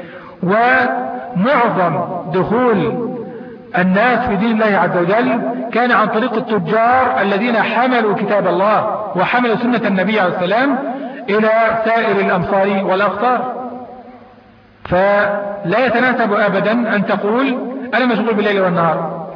ومعظم دخول الناس في دين الله عز وجل كان عن طريق التجار الذين حملوا كتاب الله وحملوا سنة النبي عليه السلام إلى سائر الأمصار والأقطار. فلا يتناسب أبدا أن تقول أنا مشغول بالليل والنهار.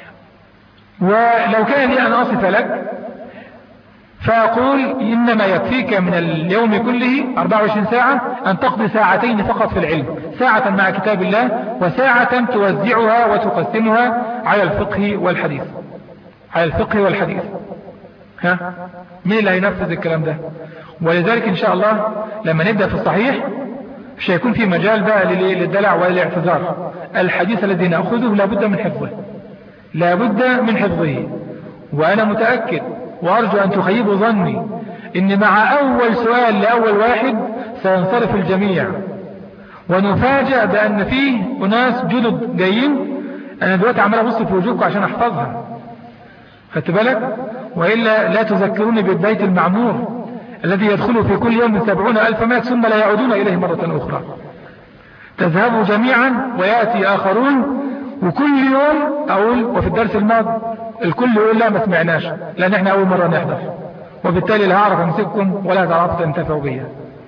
ولو كان لي أن أصف لك فأقول إنما يكفيك من اليوم كله أربعة وعشرين ساعة أن تقضي ساعتين فقط في العلم، ساعة مع كتاب الله وساعة توزعها وتقسمها على الفقه والحديث، على الفقه والحديث. ها؟ مين اللي هينفذ الكلام ده؟ ولذلك إن شاء الله لما نبدأ في الصحيح مش هيكون في مجال بقى للدلع والاعتذار. الحديث الذي نأخذه لابد من حفظه، لابد من حفظه. وأنا متأكد وأرجو أن تخيبوا ظني إن مع أول سؤال لأول واحد سينصرف الجميع، ونفاجأ بأن فيه أناس جدد جايين. أنا دلوقتي عمال أبص في وجوهكم عشان أحفظها، خدت بالك؟ وإلا لا تذكروني بالبيت المعمور الذي يدخل في كل يوم سبعون ألف ملك ثم لا يعودون إليه مرة أخرى. تذهبوا جميعا ويأتي آخرون، وكل يوم أقول وفي الدرس الماضي الكل يقول لا ما سمعناش، لأن احنا أول مرة نحضر، وبالتالي لا أعرف أمسككم ولا تعرف تنتفعوا بها.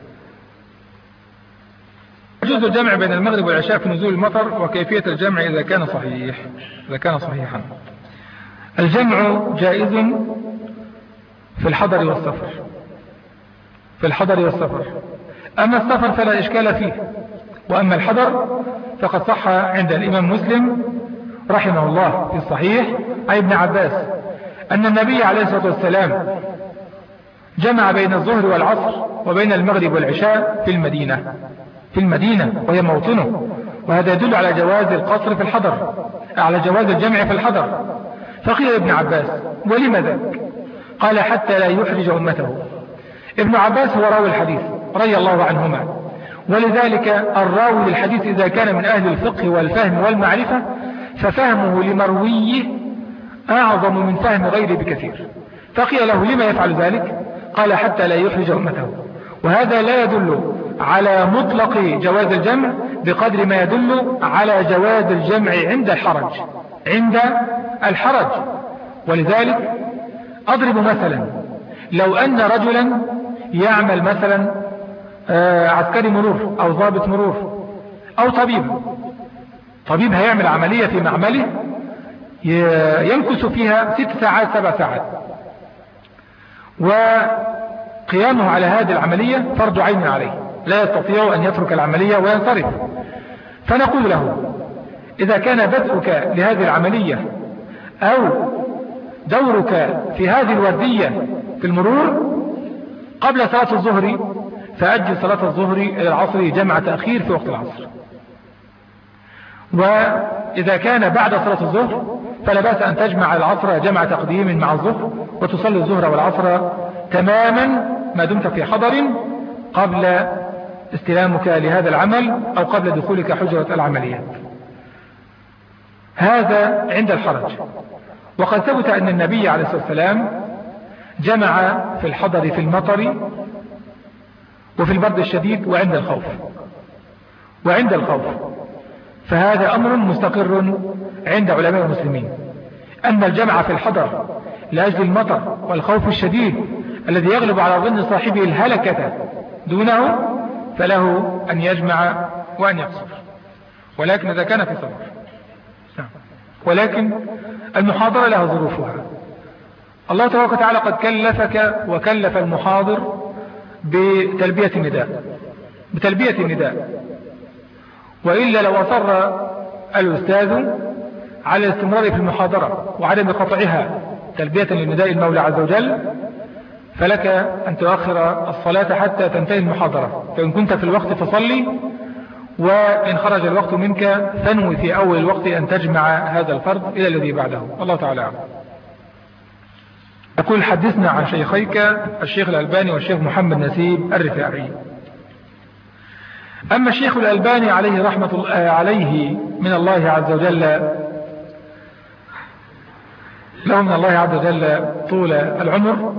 يجوز الجمع بين المغرب والعشاء في نزول المطر، وكيفية الجمع إذا كان صحيح إذا كان صحيحا. الجمع جائز في الحضر والسفر، في الحضر والسفر. أما السفر فلا إشكال فيه، وأما الحضر فقد صح عند الإمام مسلم رحمه الله في الصحيح عن ابن عباس أن النبي عليه الصلاة والسلام جمع بين الظهر والعصر وبين المغرب والعشاء في المدينة، في المدينة وهي موطنه. وهذا يدل على جواز القصر في الحضر، على جواز الجمع في الحضر. فقيل ابن عباس ولم ذاك؟ قال حتى لا يحرج أمته. ابن عباس هو راوي الحديث رضي الله عنهما، ولذلك الراوي للحديث إذا كان من أهل الفقه والفهم والمعرفة ففهمه لمرويه أعظم من فهم غيره بكثير. فقيل له لما يفعل ذلك؟ قال حتى لا يحرج أمته. وهذا لا يدل على مطلق جواز الجمع بقدر ما يدل على جواز الجمع عند الحرج، عند الحرج. ولذلك أضرب مثلا، لو أن رجلا يعمل مثلا عسكري مرور أو ضابط مرور أو طبيب، طبيب هيعمل عملية في معمله يمكث فيها ست ساعات سبع ساعات، وقيامه على هذه العملية فرض عين عليه، لا يستطيع أن يترك العملية وينصرف. فنقول له إذا كان بدءك لهذه العملية أو دورك في هذه الوردية في المرور قبل صلاة الظهر فأجل صلاة الظهر إلى العصر جمع تأخير في وقت العصر. وإذا كان بعد صلاة الظهر فلا بأس أن تجمع العصر جمع تقديم مع الظهر وتصلي الظهر والعصر تماما ما دمت في حضر قبل استلامك لهذا العمل أو قبل دخولك حجرة العمليات. هذا عند الحرج. وقد ثبت أن النبي عليه الصلاة والسلام جمع في الحضر في المطر وفي البرد الشديد وعند الخوف وعند الخوف فهذا أمر مستقر عند علماء المسلمين، أن الجمع في الحضر لأجل المطر والخوف الشديد الذي يغلب على ظن صاحبه الهلكة دونه فله أن يجمع وأن يقصر، ولكن إذا كان في سفر. ولكن المحاضرة لها ظروفها. الله تبارك وتعالى قد كلفك وكلف المحاضر بتلبية النداء بتلبية النداء وإلا لو أصر الأستاذ على الاستمرار في المحاضرة وعدم قطعها تلبية لنداء المولى عز وجل فلك أن تؤخر الصلاة حتى تنتهي المحاضرة، فإن كنت في الوقت فصلي، وإن خرج الوقت منك فانوي في أول الوقت أن تجمع هذا الفرض إلى الذي بعده. الله تعالى أعلم. أقول حدثنا عن شيخيك الشيخ الألباني والشيخ محمد نسيب الرفاعي. أما الشيخ الألباني عليه رحمة الله عليه من الله عز وجل له من الله عز وجل طول العمر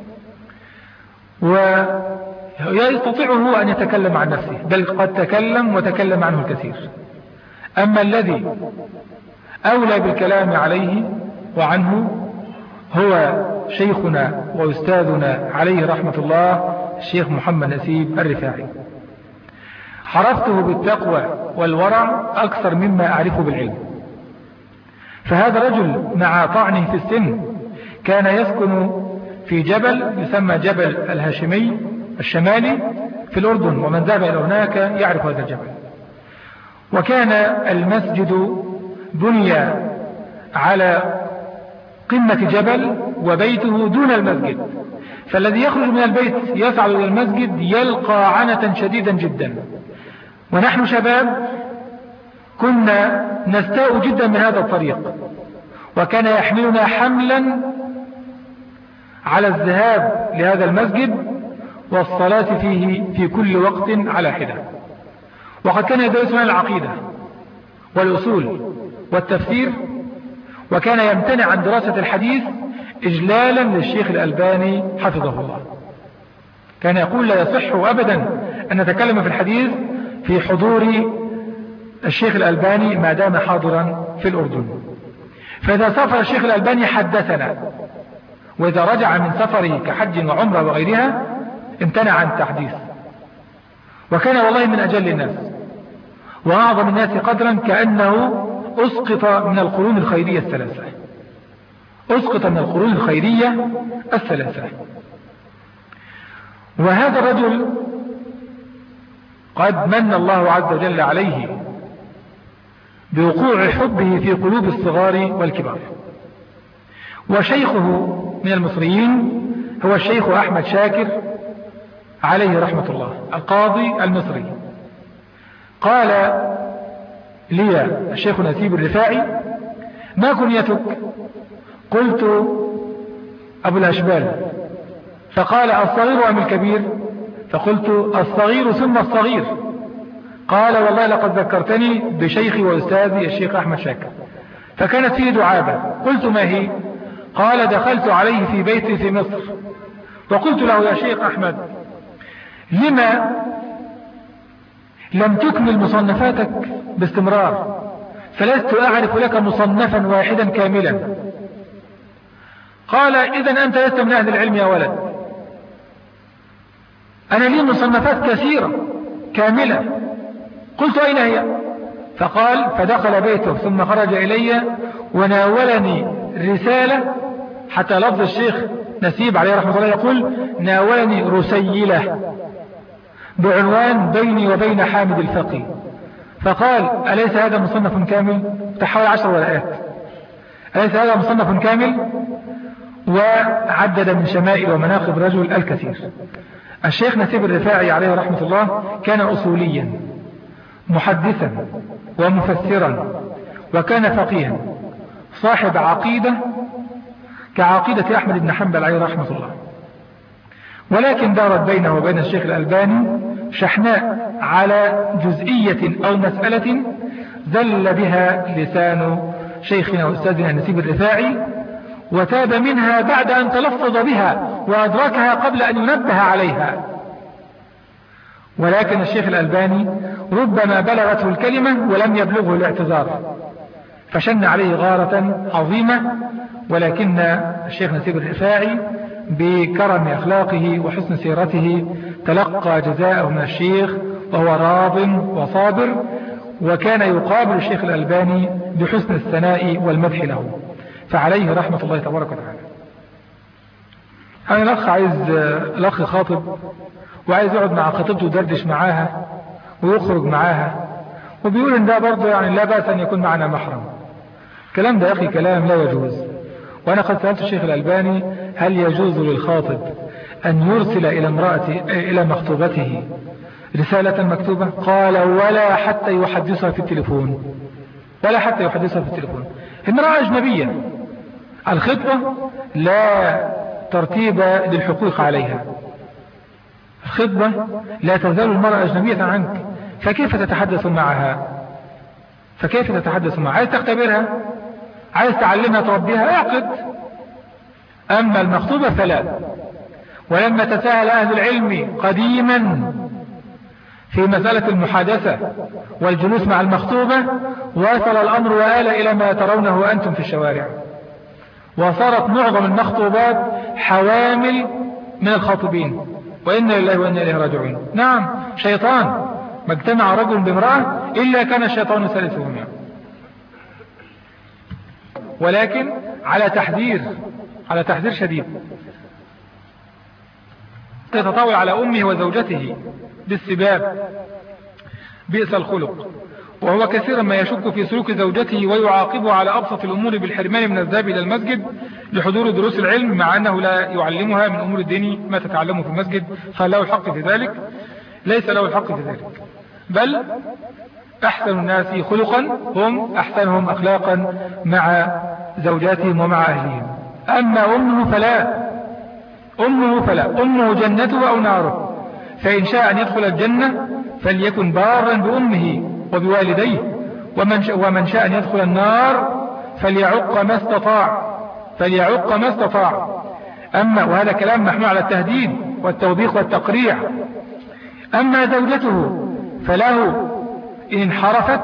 ويستطيع هو أن يتكلم عن نفسه، بل قد تكلم وتكلم عنه الكثير. أما الذي أولى بالكلام عليه وعنه هو شيخنا وأستاذنا عليه رحمة الله الشيخ محمد نسيب الرفاعي. عرفته بالتقوى والورع أكثر مما أعرفه بالعلم، فهذا رجل مع طعنه في السن كان يسكن في جبل يسمى جبل الهاشمي الشمالي في الأردن، ومن ذهب إلى هناك يعرف هذا الجبل. وكان المسجد بني على قمة جبل وبيته دون المسجد، فالذي يخرج من البيت يصعد إلى المسجد يلقى عنة شديدا جدا، ونحن شباب كنا نستاء جدا من هذا الطريق، وكان يحملنا حملا على الذهاب لهذا المسجد والصلاة فيه في كل وقت على حدة. وقد كان يدرسنا العقيدة والأصول والتفسير، وكان يمتنع عن دراسة الحديث إجلالا للشيخ الألباني حفظه الله. كان يقول لا يصح أبدا أن نتكلم في الحديث في حضور الشيخ الألباني ما دام حاضرا في الأردن. فإذا سافر الشيخ الألباني حدثنا، وإذا رجع من سفره كحج وعمرة وغيرها امتنع عن التحديث. وكان والله من أجل الناس وأعظم الناس قدرا، كأنه أسقط من القرون الخيرية الثلاثة أسقط من القرون الخيرية الثلاثة. وهذا الرجل قد من الله عز وجل عليه بوقوع حبه في قلوب الصغار والكبار. وشيخه من المصريين هو الشيخ أحمد شاكر عليه رحمة الله القاضي المصري. قال لي الشيخ نسيب الرفاعي ما كنيتك؟ قلت أبو الأشبال. فقال الصغير أم الكبير؟ فقلت الصغير ثم الصغير. قال والله لقد ذكرتني بشيخي وأستاذي الشيخ أحمد شاكر. فكانت فيه دعابة. قلت ما هي؟ قال دخلت عليه في بيتي في مصر وقلت له يا شيخ أحمد لما لم تكمل مصنفاتك باستمرار؟ فلست أعرف لك مصنفا واحدا كاملا. قال إذن أنت لست من أهل العلم يا ولد، أنا لي مصنفات كثيرة كاملة. قلت أين هي؟ فقال فدخل بيته ثم خرج إلي وناولني رسالة، حتى لفظ الشيخ نسيب عليه رحمة الله يقول ناولني رسيلة بعنوان بيني وبين حامد الفقي. فقال أليس هذا مصنف كامل؟ تحوالي عشر ورقات. أليس هذا مصنف كامل؟ وعدد من شمائل ومناقب رجل الكثير. الشيخ نسيب الرفاعي عليه رحمة الله كان أصوليا محدثا ومفسرا، وكان فقيها صاحب عقيدة كعقيدة أحمد بن حنبل عليه رحمة الله، ولكن دارت بينه وبين الشيخ الألباني شحناء على جزئية أو مسألة زل بها لسان شيخنا وأستاذنا النسيب الرفاعي، وتاب منها بعد أن تلفظ بها وأدركها قبل أن ينبه عليها. ولكن الشيخ الألباني ربما بلغته الكلمة ولم يبلغه الاعتذار، فشن عليه غارة عظيمة، ولكن الشيخ نسيب الرفاعي بكرم أخلاقه وحسن سيرته تلقى جزاءه من الشيخ وهو راض وصابر، وكان يقابل الشيخ الألباني بحسن الثناء والمدح له، فعليه رحمة الله تبارك وتعالى. أنا الأخ عايز الأخ خاطب وعايز يقعد مع خطيبته ودردش معاها ويخرج معاها، وبيقول إن ده برضه يعني لا بأس أن يكون معنا محرم. الكلام ده يا أخي كلام لا يجوز. وأنا قد سألت الشيخ الألباني هل يجوز للخاطب أن يرسل إلى امرأته إلى مخطوبته رسالة مكتوبة؟ قال ولا حتى يحدثها في التليفون، ولا حتى يحدثها في التليفون. امرأة أجنبية، الخطبة لا ترتيب للحقوق عليها، الخطبة لا تزال المرأة أجنبية عنك، فكيف تتحدث معها؟ فكيف تتحدث معها؟ عايز تختبرها، عايز تعلمها تربيها، اعقد. أما المخطوبة فلا. ولما تساهل أهل العلم قديما في مسألة المحادثة والجلوس مع المخطوبة، وصل الأمر وآل إلى ما ترونه أنتم في الشوارع، وصارت معظم المخطوبات حوامل من الخاطبين، وإنا لله وإنا إليه راجعون. نعم، شيطان، ما اجتمع رجل بامرأة إلا كان الشيطان ثالثهما. ولكن على تحذير، على تحذير شديد. يتطاول على أمه وزوجته بالسباب، بئس الخلق، وهو كثيرا ما يشك في سلوك زوجته ويعاقبه على أبسط الأمور بالحرمان من الذهاب إلى المسجد لحضور دروس العلم، مع أنه لا يعلمها من أمور الدين ما تتعلمه في المسجد، فهل له الحق في ذلك؟ ليس له الحق في ذلك، بل أحسن الناس خلقا هم أحسنهم أخلاقا مع زوجاتهم ومع أهلهم. أما أمه فلا، أمه فلا، أمه جنته أو ناره، فإن شاء أن يدخل الجنة فليكن بارا بأمه وبوالديه، ومن شاء, ومن شاء أن يدخل النار فليعق ما استطاع، فليعق ما استطاع. أما وهذا كلام محمول على التهديد والتوبيخ والتقريع. أما زوجته فله إن انحرفت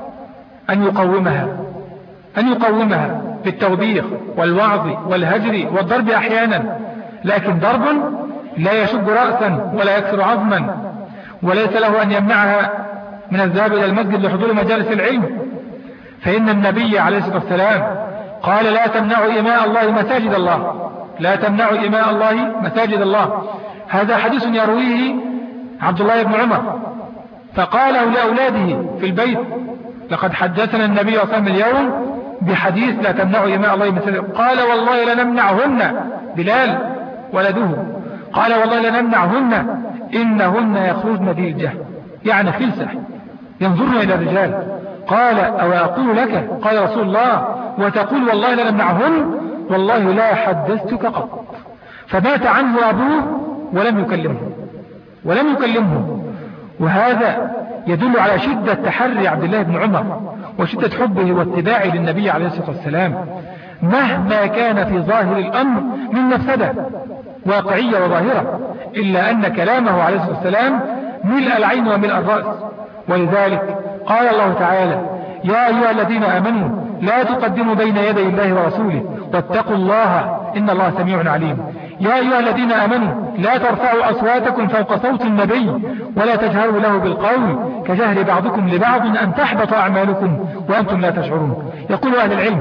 أن يقومها، أن يقومها بالتوبيخ والوعظ والهجر والضرب أحيانا، لكن ضرب لا يشج رأسا ولا يكسر عظما، وليس له أن يمنعها من الذهاب إلى المسجد لحضور مجالس العلم، فإن النبي عليه الصلاة والسلام قال لا تمنعوا إماء الله مساجد الله، لا تمنعوا إماء الله مساجد الله. هذا حديث يرويه عبد الله بن عمر، فقاله لأولاده في البيت لقد حدثنا النبي صلى الله عليه وسلم اليوم بحديث لا تمنعوا إماء الله مساجد. قال والله لنمنعهن، بلال ولده قال والله لنمنعهن إنهن يخرجن ديلجة، يعني خلسة ينظرن إلى الرجال. قال أو أقول لك، قال رسول الله وتقول والله لنمنعهن، والله لا حدثتك قط. فمات عنه أبوه ولم يكلمه، ولم يكلمه. وهذا يدل على شدة تحري عبد الله بن عمر وشدة حبه واتباعه للنبي عليه الصلاة والسلام، مهما كان في ظاهر الأمر من مفسدة واقعية وظاهرة، إلا أن كلامه عليه الصلاة والسلام ملء العين وملء الرأس. ولذلك قال الله تعالى يا أيها الذين آمنوا لا تقدموا بين يدي الله ورسوله واتقوا الله إن الله سميع عليم. يا أيها الذين آمنوا لا ترفعوا أصواتكم فوق صوت النبي ولا تجهروا له بالقول كجهر بعضكم لبعض أن تحبط أعمالكم وأنتم لا تشعرون. يقول أهل العلم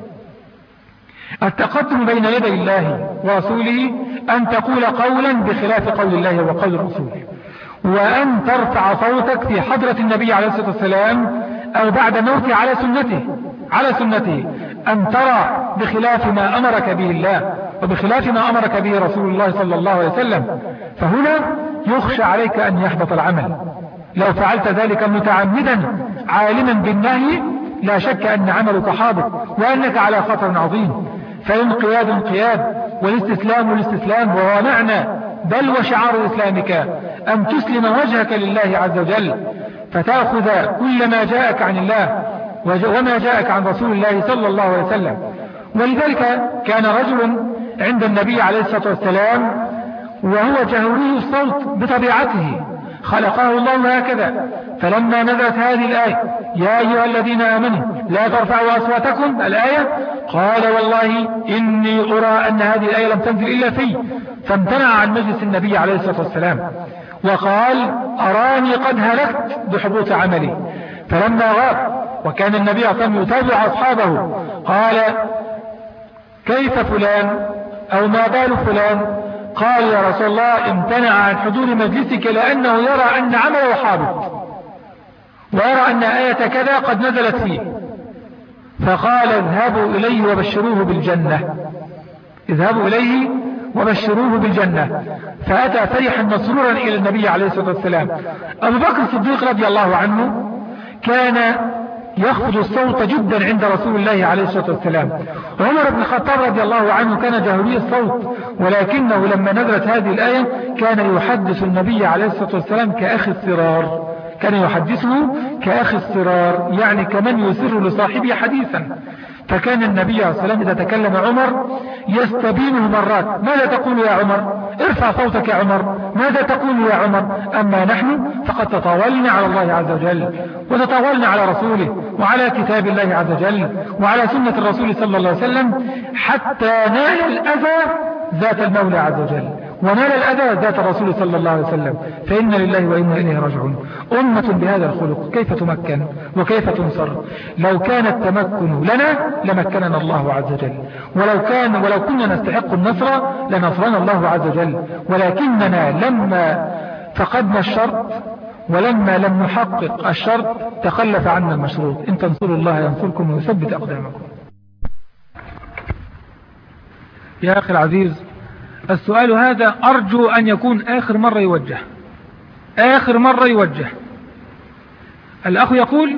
التقدم بين يدي الله ورسوله أن تقول قولا بخلاف قول الله وقول الرسول، وأن ترفع صوتك في حضرة النبي عليه الصلاة والسلام أو بعد موته على سنته، على سنته أن ترى بخلاف ما أمرك به الله وبخلاف ما أمرك به رسول الله صلى الله عليه وسلم. فهنا يخشى عليك أن يحبط العمل، لو فعلت ذلك متعمدا عالما بالنهي لا شك أن عملك حاضر وأنك على خطر عظيم. فالانقياد انقياد والاستسلام الاستسلام، وهو معنى بل وشعار إسلامك أن تسلم وجهك لله عز وجل، فتأخذ كل ما جاءك عن الله وما جاءك عن رسول الله صلى الله عليه وسلم. ولذلك كان رجل عند النبي عليه الصلاة والسلام وهو جهوري الصوت بطبيعته، خلقه الله هكذا. فلما نزلت هذه الآية يا أيها الذين آمنوا لا ترفعوا أصواتكم الآية، قال والله إني أرى أن هذه الآية لم تنزل إلا في، فامتنع عن مجلس النبي عليه الصلاة والسلام وقال أراني قد هلكت بحبوط عملي. فلما غاب وكان النبي صلى الله عليه وسلم يتابع أصحابه قال كيف فلان أو ما بال فلان؟ قال يا رسول الله امتنع عن حضور مجلسك لأنه يرى أن عمله حابط ويرى أن آية كذا قد نزلت فيه. فقال اذهبوا إليه وبشروه بالجنة، اذهبوا إليه وبشروه بالجنة. فأتى فرحا مسرورا إلى النبي عليه الصلاة والسلام. أبو بكر الصديق رضي الله عنه كان يخفض الصوت جدا عند رسول الله عليه الصلاة والسلام. عمر بن الخطاب رضي الله عنه كان جهوري الصوت، ولكنه لما نزلت هذه الآية كان يحدث النبي عليه الصلاة والسلام كأخي الصرار، كان يحدثه كأخي الصرار، يعني كمن يسر لصاحبه حديثا. فكان النبي عليه الصلاة والسلام إذا تكلم عمر يستبينه مرات، ماذا تقول يا عمر؟ ارفع صوتك يا عمر، ماذا تقول يا عمر؟ أما نحن فقد تطاولنا على الله عز وجل وتطاولنا على رسوله وعلى كتاب الله عز وجل وعلى سنة الرسول صلى الله عليه وسلم حتى نال الأذى ذات المولى عز وجل ونال الأذى ذات الرسول صلى الله عليه وسلم. فإن لله وإنا إليه راجعون. أمة بهذا الخلق كيف تمكن وكيف تنصر؟ لو كان التمكن لنا لمكننا الله عز وجل، ولو كان ولو كنا نستحق النصر لنصرنا الله عز وجل، ولكننا لما فقدنا الشرط ولما لم نحقق الشرط تخلف عنا المشروط. إن تنصروا الله ينصركم ويثبت أقدامكم. يا أخي العزيز، السؤال هذا أرجو أن يكون آخر مرة يوجه، آخر مرة يوجه. الأخ يقول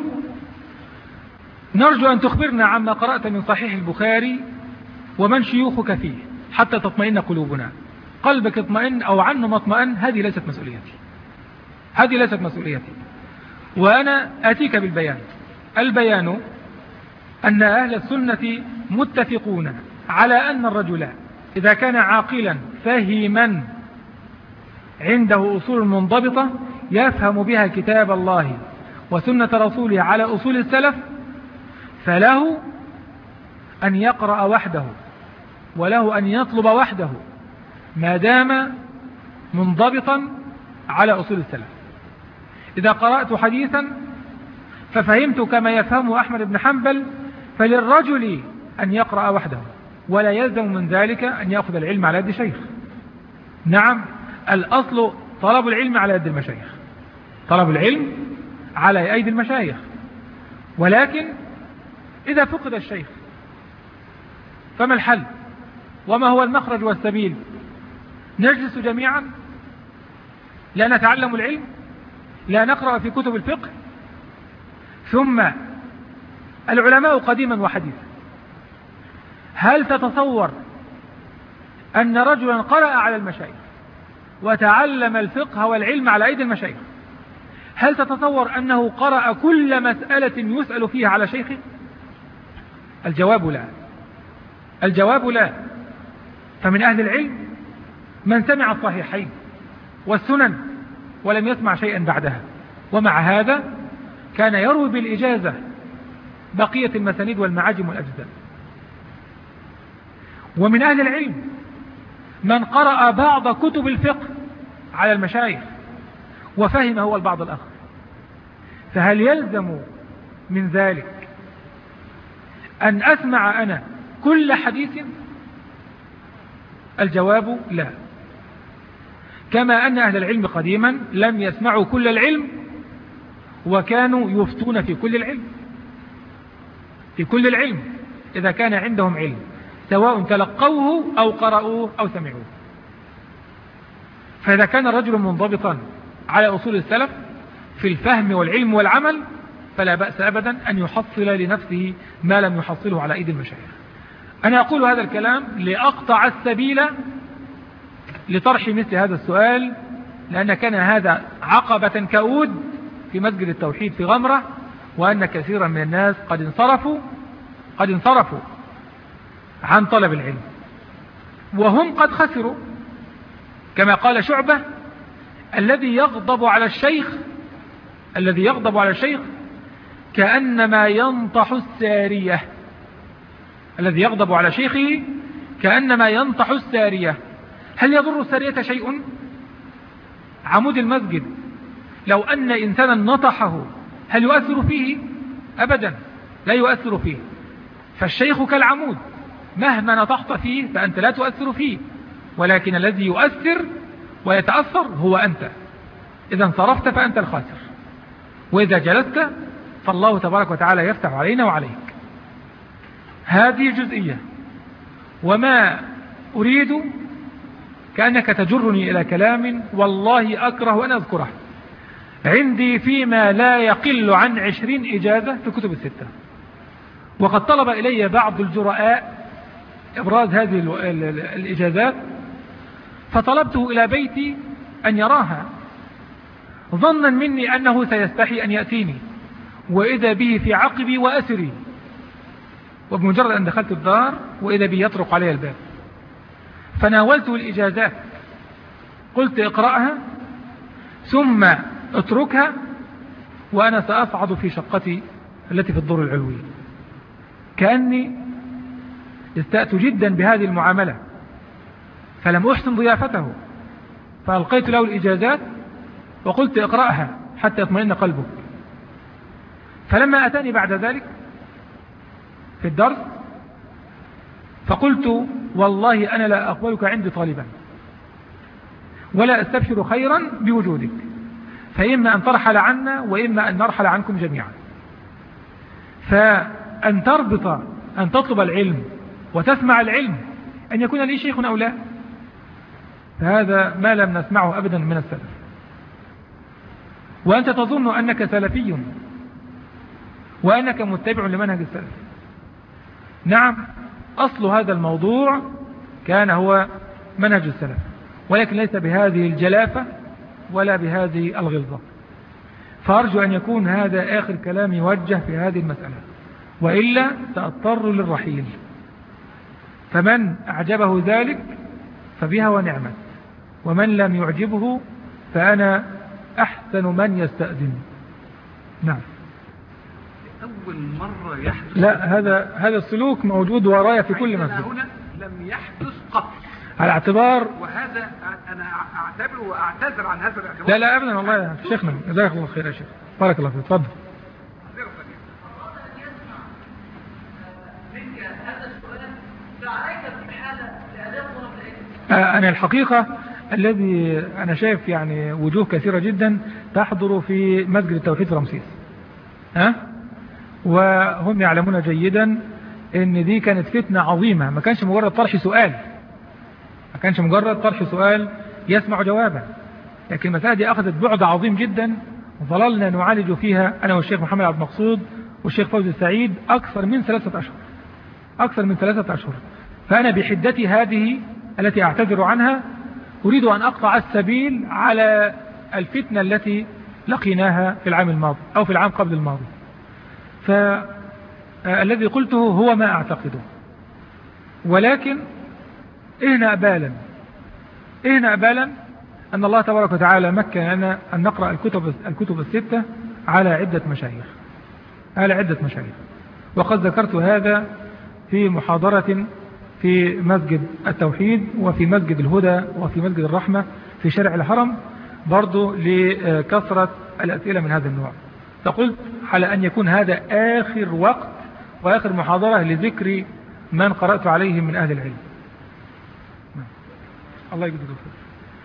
نرجو أن تخبرنا عما قرأت من صحيح البخاري ومن شيوخك فيه حتى تطمئن قلوبنا. قلبك اطمئن أو عنه ما اطمئن، هذه ليست مسؤوليتي، هذه ليست مسؤوليتي. وأنا أتيك بالبيان. البيان أن أهل السنة متفقون على أن الرجل إذا كان عاقلا فهما عنده أصول منضبطة يفهم بها كتاب الله وسنة رسوله على أصول السلف، فله أن يقرأ وحده وله أن يطلب وحده ما دام منضبطا على أصول السلف. إذا قرأت حديثا ففهمت كما يفهم أحمد بن حنبل فللرجل أن يقرأ وحده، ولا يلزم من ذلك أن يأخذ العلم على يد شيخ. نعم، الأصل طلب العلم على يد المشايخ، طلب العلم على أيدي المشايخ. ولكن إذا فقد الشيخ فما الحل وما هو المخرج والسبيل؟ نجلس جميعا لا نتعلم العلم، لا نقرأ في كتب الفقه؟ ثم العلماء قديما وحديثا، هل تتصور أن رجلا قرأ على المشايخ وتعلم الفقه والعلم على أيدي المشايخ، هل تتصور أنه قرأ كل مسألة يسأل فيها على شيخه؟ الجواب لا، الجواب لا. فمن أهل العلم من سمع الصحيحين والسنن ولم يسمع شيئا بعدها، ومع هذا كان يروي بالإجازة بقية المسانيد والمعاجم والأجزاء. ومن أهل العلم من قرأ بعض كتب الفقه على المشايخ وفهم هو البعض الآخر. فهل يلزم من ذلك أن أسمع أنا كل حديث؟ الجواب لا. كما أن أهل العلم قديما لم يسمعوا كل العلم وكانوا يفتون في كل العلم، في كل العلم إذا كان عندهم علم، سواء تلقوه أو قرأوه أو سمعوه. فإذا كان الرجل منضبطا على أصول السلف في الفهم والعلم والعمل فلا بأس أبدا أن يحصل لنفسه ما لم يحصله على أيدي المشايخ. أنا أقول هذا الكلام لأقطع السبيل لطرح مثل هذا السؤال، لأن كان هذا عقبة كؤود في مسجد التوحيد في غمرة، وأن كثيرا من الناس قد انصرفوا قد انصرفوا عن طلب العلم، وهم قد خسروا، كما قال شعبة: الذي يغضب على الشيخ الذي يغضب على الشيخ كأنما ينطح السارية الذي يغضب على شيخه كأنما ينطح السارية. هل يضر السارية شيء؟ عمود المسجد لو أن إنسانا نطحه هل يؤثر فيه؟ أبدا لا يؤثر فيه. فالشيخ كالعمود، مهما نطحت فيه فأنت لا تؤثر فيه، ولكن الذي يؤثر ويتأثر هو أنت. إذا انصرفت فأنت الخاسر، وإذا جلست فالله تبارك وتعالى يفتح علينا وعليك. هذه جزئية. وما أريد كأنك تجرني إلى كلام والله أكره أن أذكره. عندي فيما لا يقل عن عشرين إجازة في كتب الستة، وقد طلب إلي بعض الجرآء إبراز هذه الإجازات، فطلبته إلى بيتي أن يراها ظنا مني أنه سيستحي أن يأتيني، وإذا به في عقبي وأسري. وبمجرد أن دخلت الدار وإذا به يطرق علي الباب، فناولته الإجازات، قلت: اقرأها ثم اتركها وأنا سأصعد في شقتي التي في الدور العلوي. كأني استأت جدا بهذه المعاملة، فلم أحسن ضيافته، فألقيت له الإجازات وقلت: اقرأها حتى يطمئن قلبك. فلما أتاني بعد ذلك في الدرس فقلت: والله أنا لا أقبلك عندي طالبا، ولا أستبشر خيرا بوجودك، فإما أن ترحل عنا وإما أن نرحل عنكم جميعا. فأن تربط أن تطلب العلم وتسمع العلم أن يكون لي شيخ أو لا، فهذا ما لم نسمعه أبدا من السلف. وأنت تظن أنك سلفي وأنك متبع لمنهج السلف. نعم، أصل هذا الموضوع كان هو منهج السلف، ولكن ليس بهذه الجلافة ولا بهذه الغلظة. فأرجو أن يكون هذا آخر كلام يوجه في هذه المسألة، وإلا سأضطر للرحيل. فمن أعجبه ذلك فبها ونعمت، ومن لم يعجبه فأنا أحسن من يستأذن. نعم. أول مرة يحدث. لا، هذا هذا السلوك موجود ورايا في كل مسجد. هنا لم يحدث قط. على اعتبار، وهذا أنا أعتبر وأعتذر عن هذا الاعتبار. لا لا أبدا والله يا شيخنا، جزاك الله خير يا شيخ، بارك الله فيك. تفضل. أنا الحقيقة الذي أنا شايف يعني وجوه كثيرة جدا تحضر في مسجد التوحيد في رمسيس، ها؟ وهم يعلمون جيدا ان دي كانت فتنة عظيمة، ما كانش مجرد طرح سؤال ما كانش مجرد طرح سؤال يسمع جوابا، لكن المسألة دي أخذت بعد عظيم جدا، وظللنا نعالج فيها أنا والشيخ محمد عبد المقصود والشيخ فوزي السعيد أكثر من ثلاثة أشهر أكثر من ثلاثة أشهر. فأنا بحدتي هذه التي أعتذر عنها أريد أن أقطع السبيل على الفتنة التي لقيناها في العام الماضي أو في العام قبل الماضي. فالذي قلته هو ما أعتقده، ولكن إهنا بالا إهنا بالا أن الله تبارك وتعالى مكن لنا أن نقرأ الكتب, الكتب الستة على عدة مشايخ على عدة مشايخ وقد ذكرت هذا في محاضرة في مسجد التوحيد وفي مسجد الهدى وفي مسجد الرحمة في شارع الحرم، برضو لكثرة الأسئلة من هذا النوع. فقلت على أن يكون هذا آخر وقت وآخر محاضرة لذكر من قرأت عليهم من أهل العلم. الله يجزيك الخير.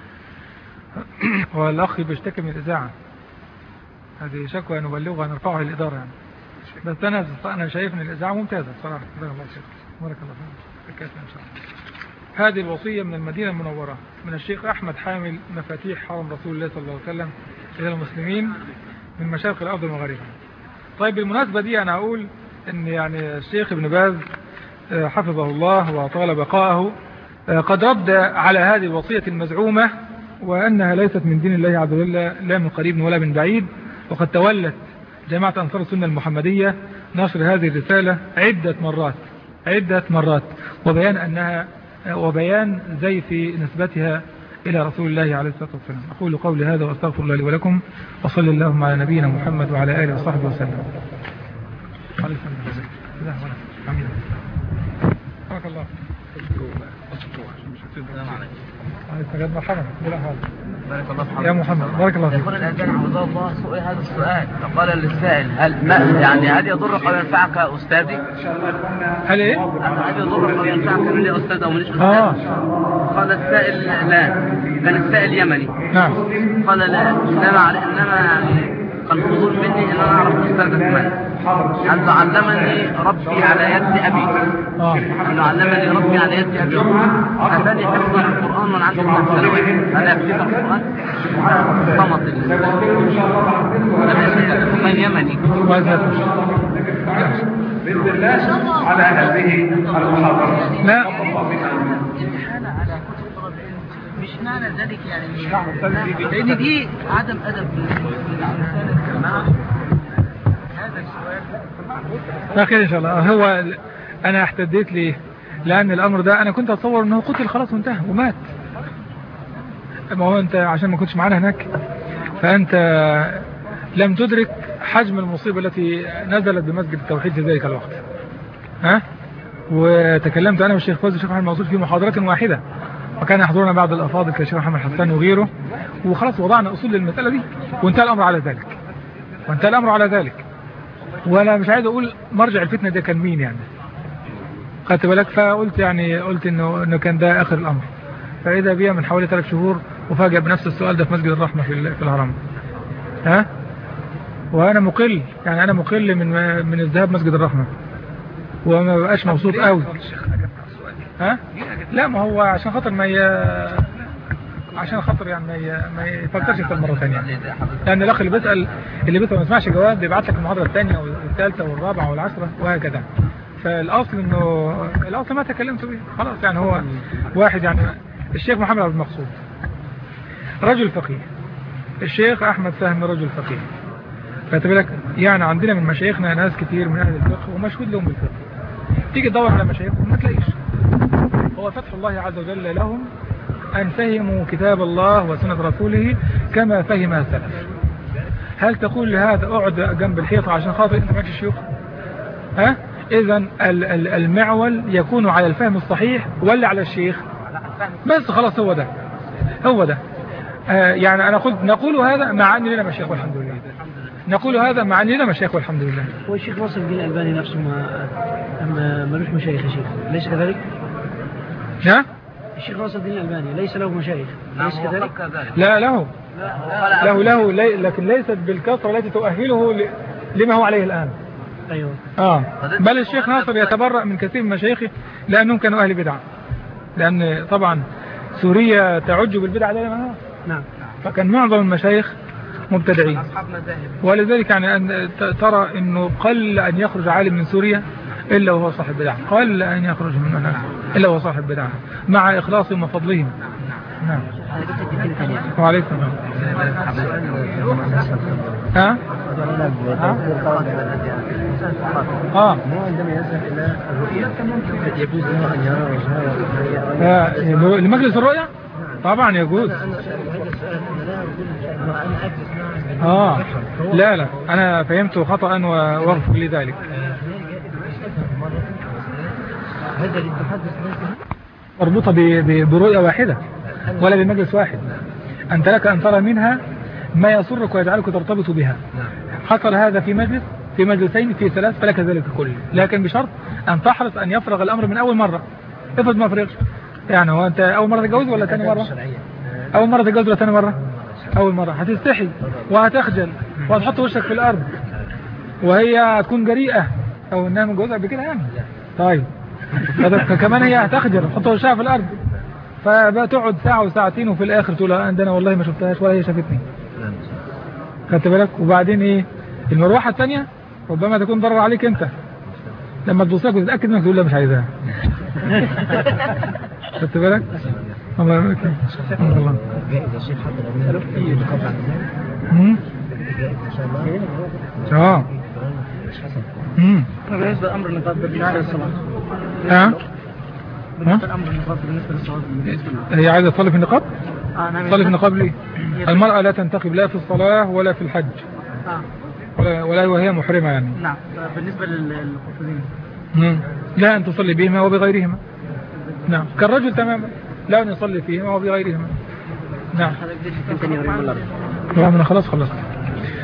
والأخ بيشتكي من الإذاعة، هذه شكوى نبلغها نرفعها للإدارة يعني. بس أنا أنا شايف أن الإذاعة ممتازة بصراحة. بارك الله فيك. بارك الله فيك. إن شاء الله. هذه الوصية من المدينة المنورة من الشيخ أحمد حامل مفاتيح حرم رسول الله صلى الله عليه وسلم إلى المسلمين. من مشارق الأرض ومغاربها. طيب بالمناسبة دي أنا أقول أن يعني الشيخ ابن باز حفظه الله وطال بقاءه قد رد على هذه الوصية المزعومة وأنها ليست من دين الله عز وجل لا من قريب ولا من بعيد، وقد تولت جماعة أنصار السنة المحمدية نشر هذه الرسالة عدة مرات عدة مرات وبيان أنها وبيان زيف نسبتها إلى رسول الله عليه الصلاة والسلام. أقول قولي هذا وأستغفر الله لي ولكم، وصلى اللهم على نبينا محمد وعلى آله وصحبه وسلم. بارك الله مرحبا بارك الله فيك يا محمد. بارك الله فيك. يقول الأذان عوض الله سؤال هذا السؤال، فقال للسائل هل ما يعني هل يضرك أو ينفعك أستاذي؟ هل إيه؟ هل يضرك أو ينفعك من لي أستاذ أو ماليش أستاذ؟ آه. قال السائل لا، كان السائل يمني. نعم. قال لا، إنما إنما يعني الفضول مني إن أنا أعرف أستاذك من. أنه علمني ربي على يد أبي. آه. أنه علمني ربي على يد أبي. أتاني حفظ القرآن من عند ثمان سنوات. هل يكفيك القرآن؟ صمت ثم يمني. بإذن الله على هذه المحاضرة. لا مش معنى ذلك يعني مش لأن دي عدم أدب للإنسان الجماعة. هذا السؤال لا خير إن شاء الله. هو أنا احتديت ليه؟ لأن الأمر ده أنا كنت أتصور أنه قتل خلاص وانتهى ومات. ما هو أنت عشان ما كنتش معانا هناك فأنت لم تدرك حجم المصيبة التي نزلت بمسجد التوحيد في ذلك الوقت. ها؟ وتكلمت أنا والشيخ فوزي الشيخ محمد موصول في محاضرة واحدة، وكان يحضرنا بعض الأفاضل كالشيخ محمد حسان وغيره، وخلاص وضعنا أصول للمسألة دي وانتهى الأمر على ذلك وانتهى الأمر على ذلك وأنا مش عايز أقول مرجع الفتنة ده كان مين يعني، خدت بالك؟ فقلت يعني قلت إنه إنه كان ده آخر الأمر. فإذا بيها من حوالي ثلاث شهور وفاجأ بنفس السؤال ده في مسجد الرحمة في في الهرم. ها؟ وأنا مقل يعني أنا مقل من من الذهاب مسجد الرحمة وما بقاش مبسوط قوي. ها؟ لا ما هو عشان خاطر ما ي... عشان خاطر يعني ما ي... ما يفكرش في المرة ثانية يعني. لأن الأخ اللي بيسأل اللي بيسأل ما يسمعش جواب بيبعت لك المحاضرة الثانية والثالثة والرابعة والعشرة وهكذا. فالأصل إنه الأصل ما تكلمت به خلاص يعني. هو واحد يعني الشيخ محمد عبد المقصود رجل فقيه، الشيخ أحمد فهمي رجل فقيه، فتبالك يعني عندنا من مشايخنا ناس كتير من أهل الفقه ومشهود لهم بالفقه. تيجي تدور على مشايخهم ما تلاقيش. هو فتح الله عز وجل لهم أن فهموا كتاب الله وسنة رسوله كما فهمها السلف. هل تقول لهذا اقعد جنب الحيطة عشان خاطر انت ماكش شيوخ؟ ها؟ إذن المعول يكون على الفهم الصحيح ولا على الشيخ؟ بس خلاص هو ده هو ده. آه يعني أنا قلت نقول هذا مع أن لنا مشايخ والحمد لله، نقول هذا مع أن لنا مشايخ والحمد لله. هو الشيخ ناصر الدين الألباني نفسه ما ملوش مشايخ يا شيخ، ليس كذلك؟ ها؟ الشيخ ناصر الدين الألباني ليس له مشايخ، ليس كذلك؟ لا له له له لي لكن ليست بالكثرة التي تؤهله لما هو عليه الآن. أيوه. آه بل الشيخ ناصر يتبرأ من كثير من مشايخه لأنهم كانوا أهل بدعة، لأن طبعا سوريا تعج بالبدعة دائما. نعم. فكان معظم المشايخ مبتدعين، ولذلك يعني أن ترى أنه قل أن يخرج عالم من سوريا إلا وهو صاحب بدعة، قل أن يخرج من هناك إلا وهو صاحب بدعة مع إخلاصهم وفضلهم. نعم. وعليكم ها؟ اه عندما يذهب الى الرؤيا يجوز له ان يرى وجهها لمجلس الرؤيا؟ طبعا يجوز. اه لا لا انا فهمت خطأ واغفر لي ذلك. مربوطة برؤية واحدة ولا بمجلس واحد. أنت لك أن ترى منها ما يسرك ويجعلك ترتبط بها. حصل هذا في مجلس في مجلسين في ثلاث فلك ذلك كله، لكن بشرط أن تحرص أن يفرغ الأمر من أول مرة. افرض ما فرغش يعني هو أنت أول مرة تتجوز ولا ثاني مرة؟ أول مرة تتجوز ولا ثاني مرة؟ أول مرة. هتستحي وهتخجل وهتحط وشك في الأرض وهي هتكون جريئة أو إنها متجوزة قبل كده يعني. طيب كمان هي هتخجل وتحط وشها في الأرض، فبقى تقعد ساعة وساعتين وفي الآخر تقول عندنا والله ما شفتهاش ولا هي شافتني. خدت بالك؟ وبعدين ايه المروحة الثانية ربما تكون ضرر عليك انت، لما تبصلك وتتأكد انك تقول لا مش عايزها. خدت بالك؟ الله يبارك فيك. الله. امم اه امم بالنسبه لامر النقاط بالنسبه للصلاه اه بالنسبه لامر النقاط بالنسبه للصلاه بالنسبه هي عايزه تصلي في النقاب؟ اه نعم. تصلي في النقاب ليه؟ المرأة لا تنتقب لا في الصلاة ولا في الحج اه ولا, ولا وهي محرمة يعني. نعم. بالنسبه للقفازين امم لا أن تصلي بهما وبغيرهما. نعم كالرجل تماما لا أن يصلي فيهما وبغيرهما. نعم. هذا كان ثاني يوم ولا لا خلاص خلصت.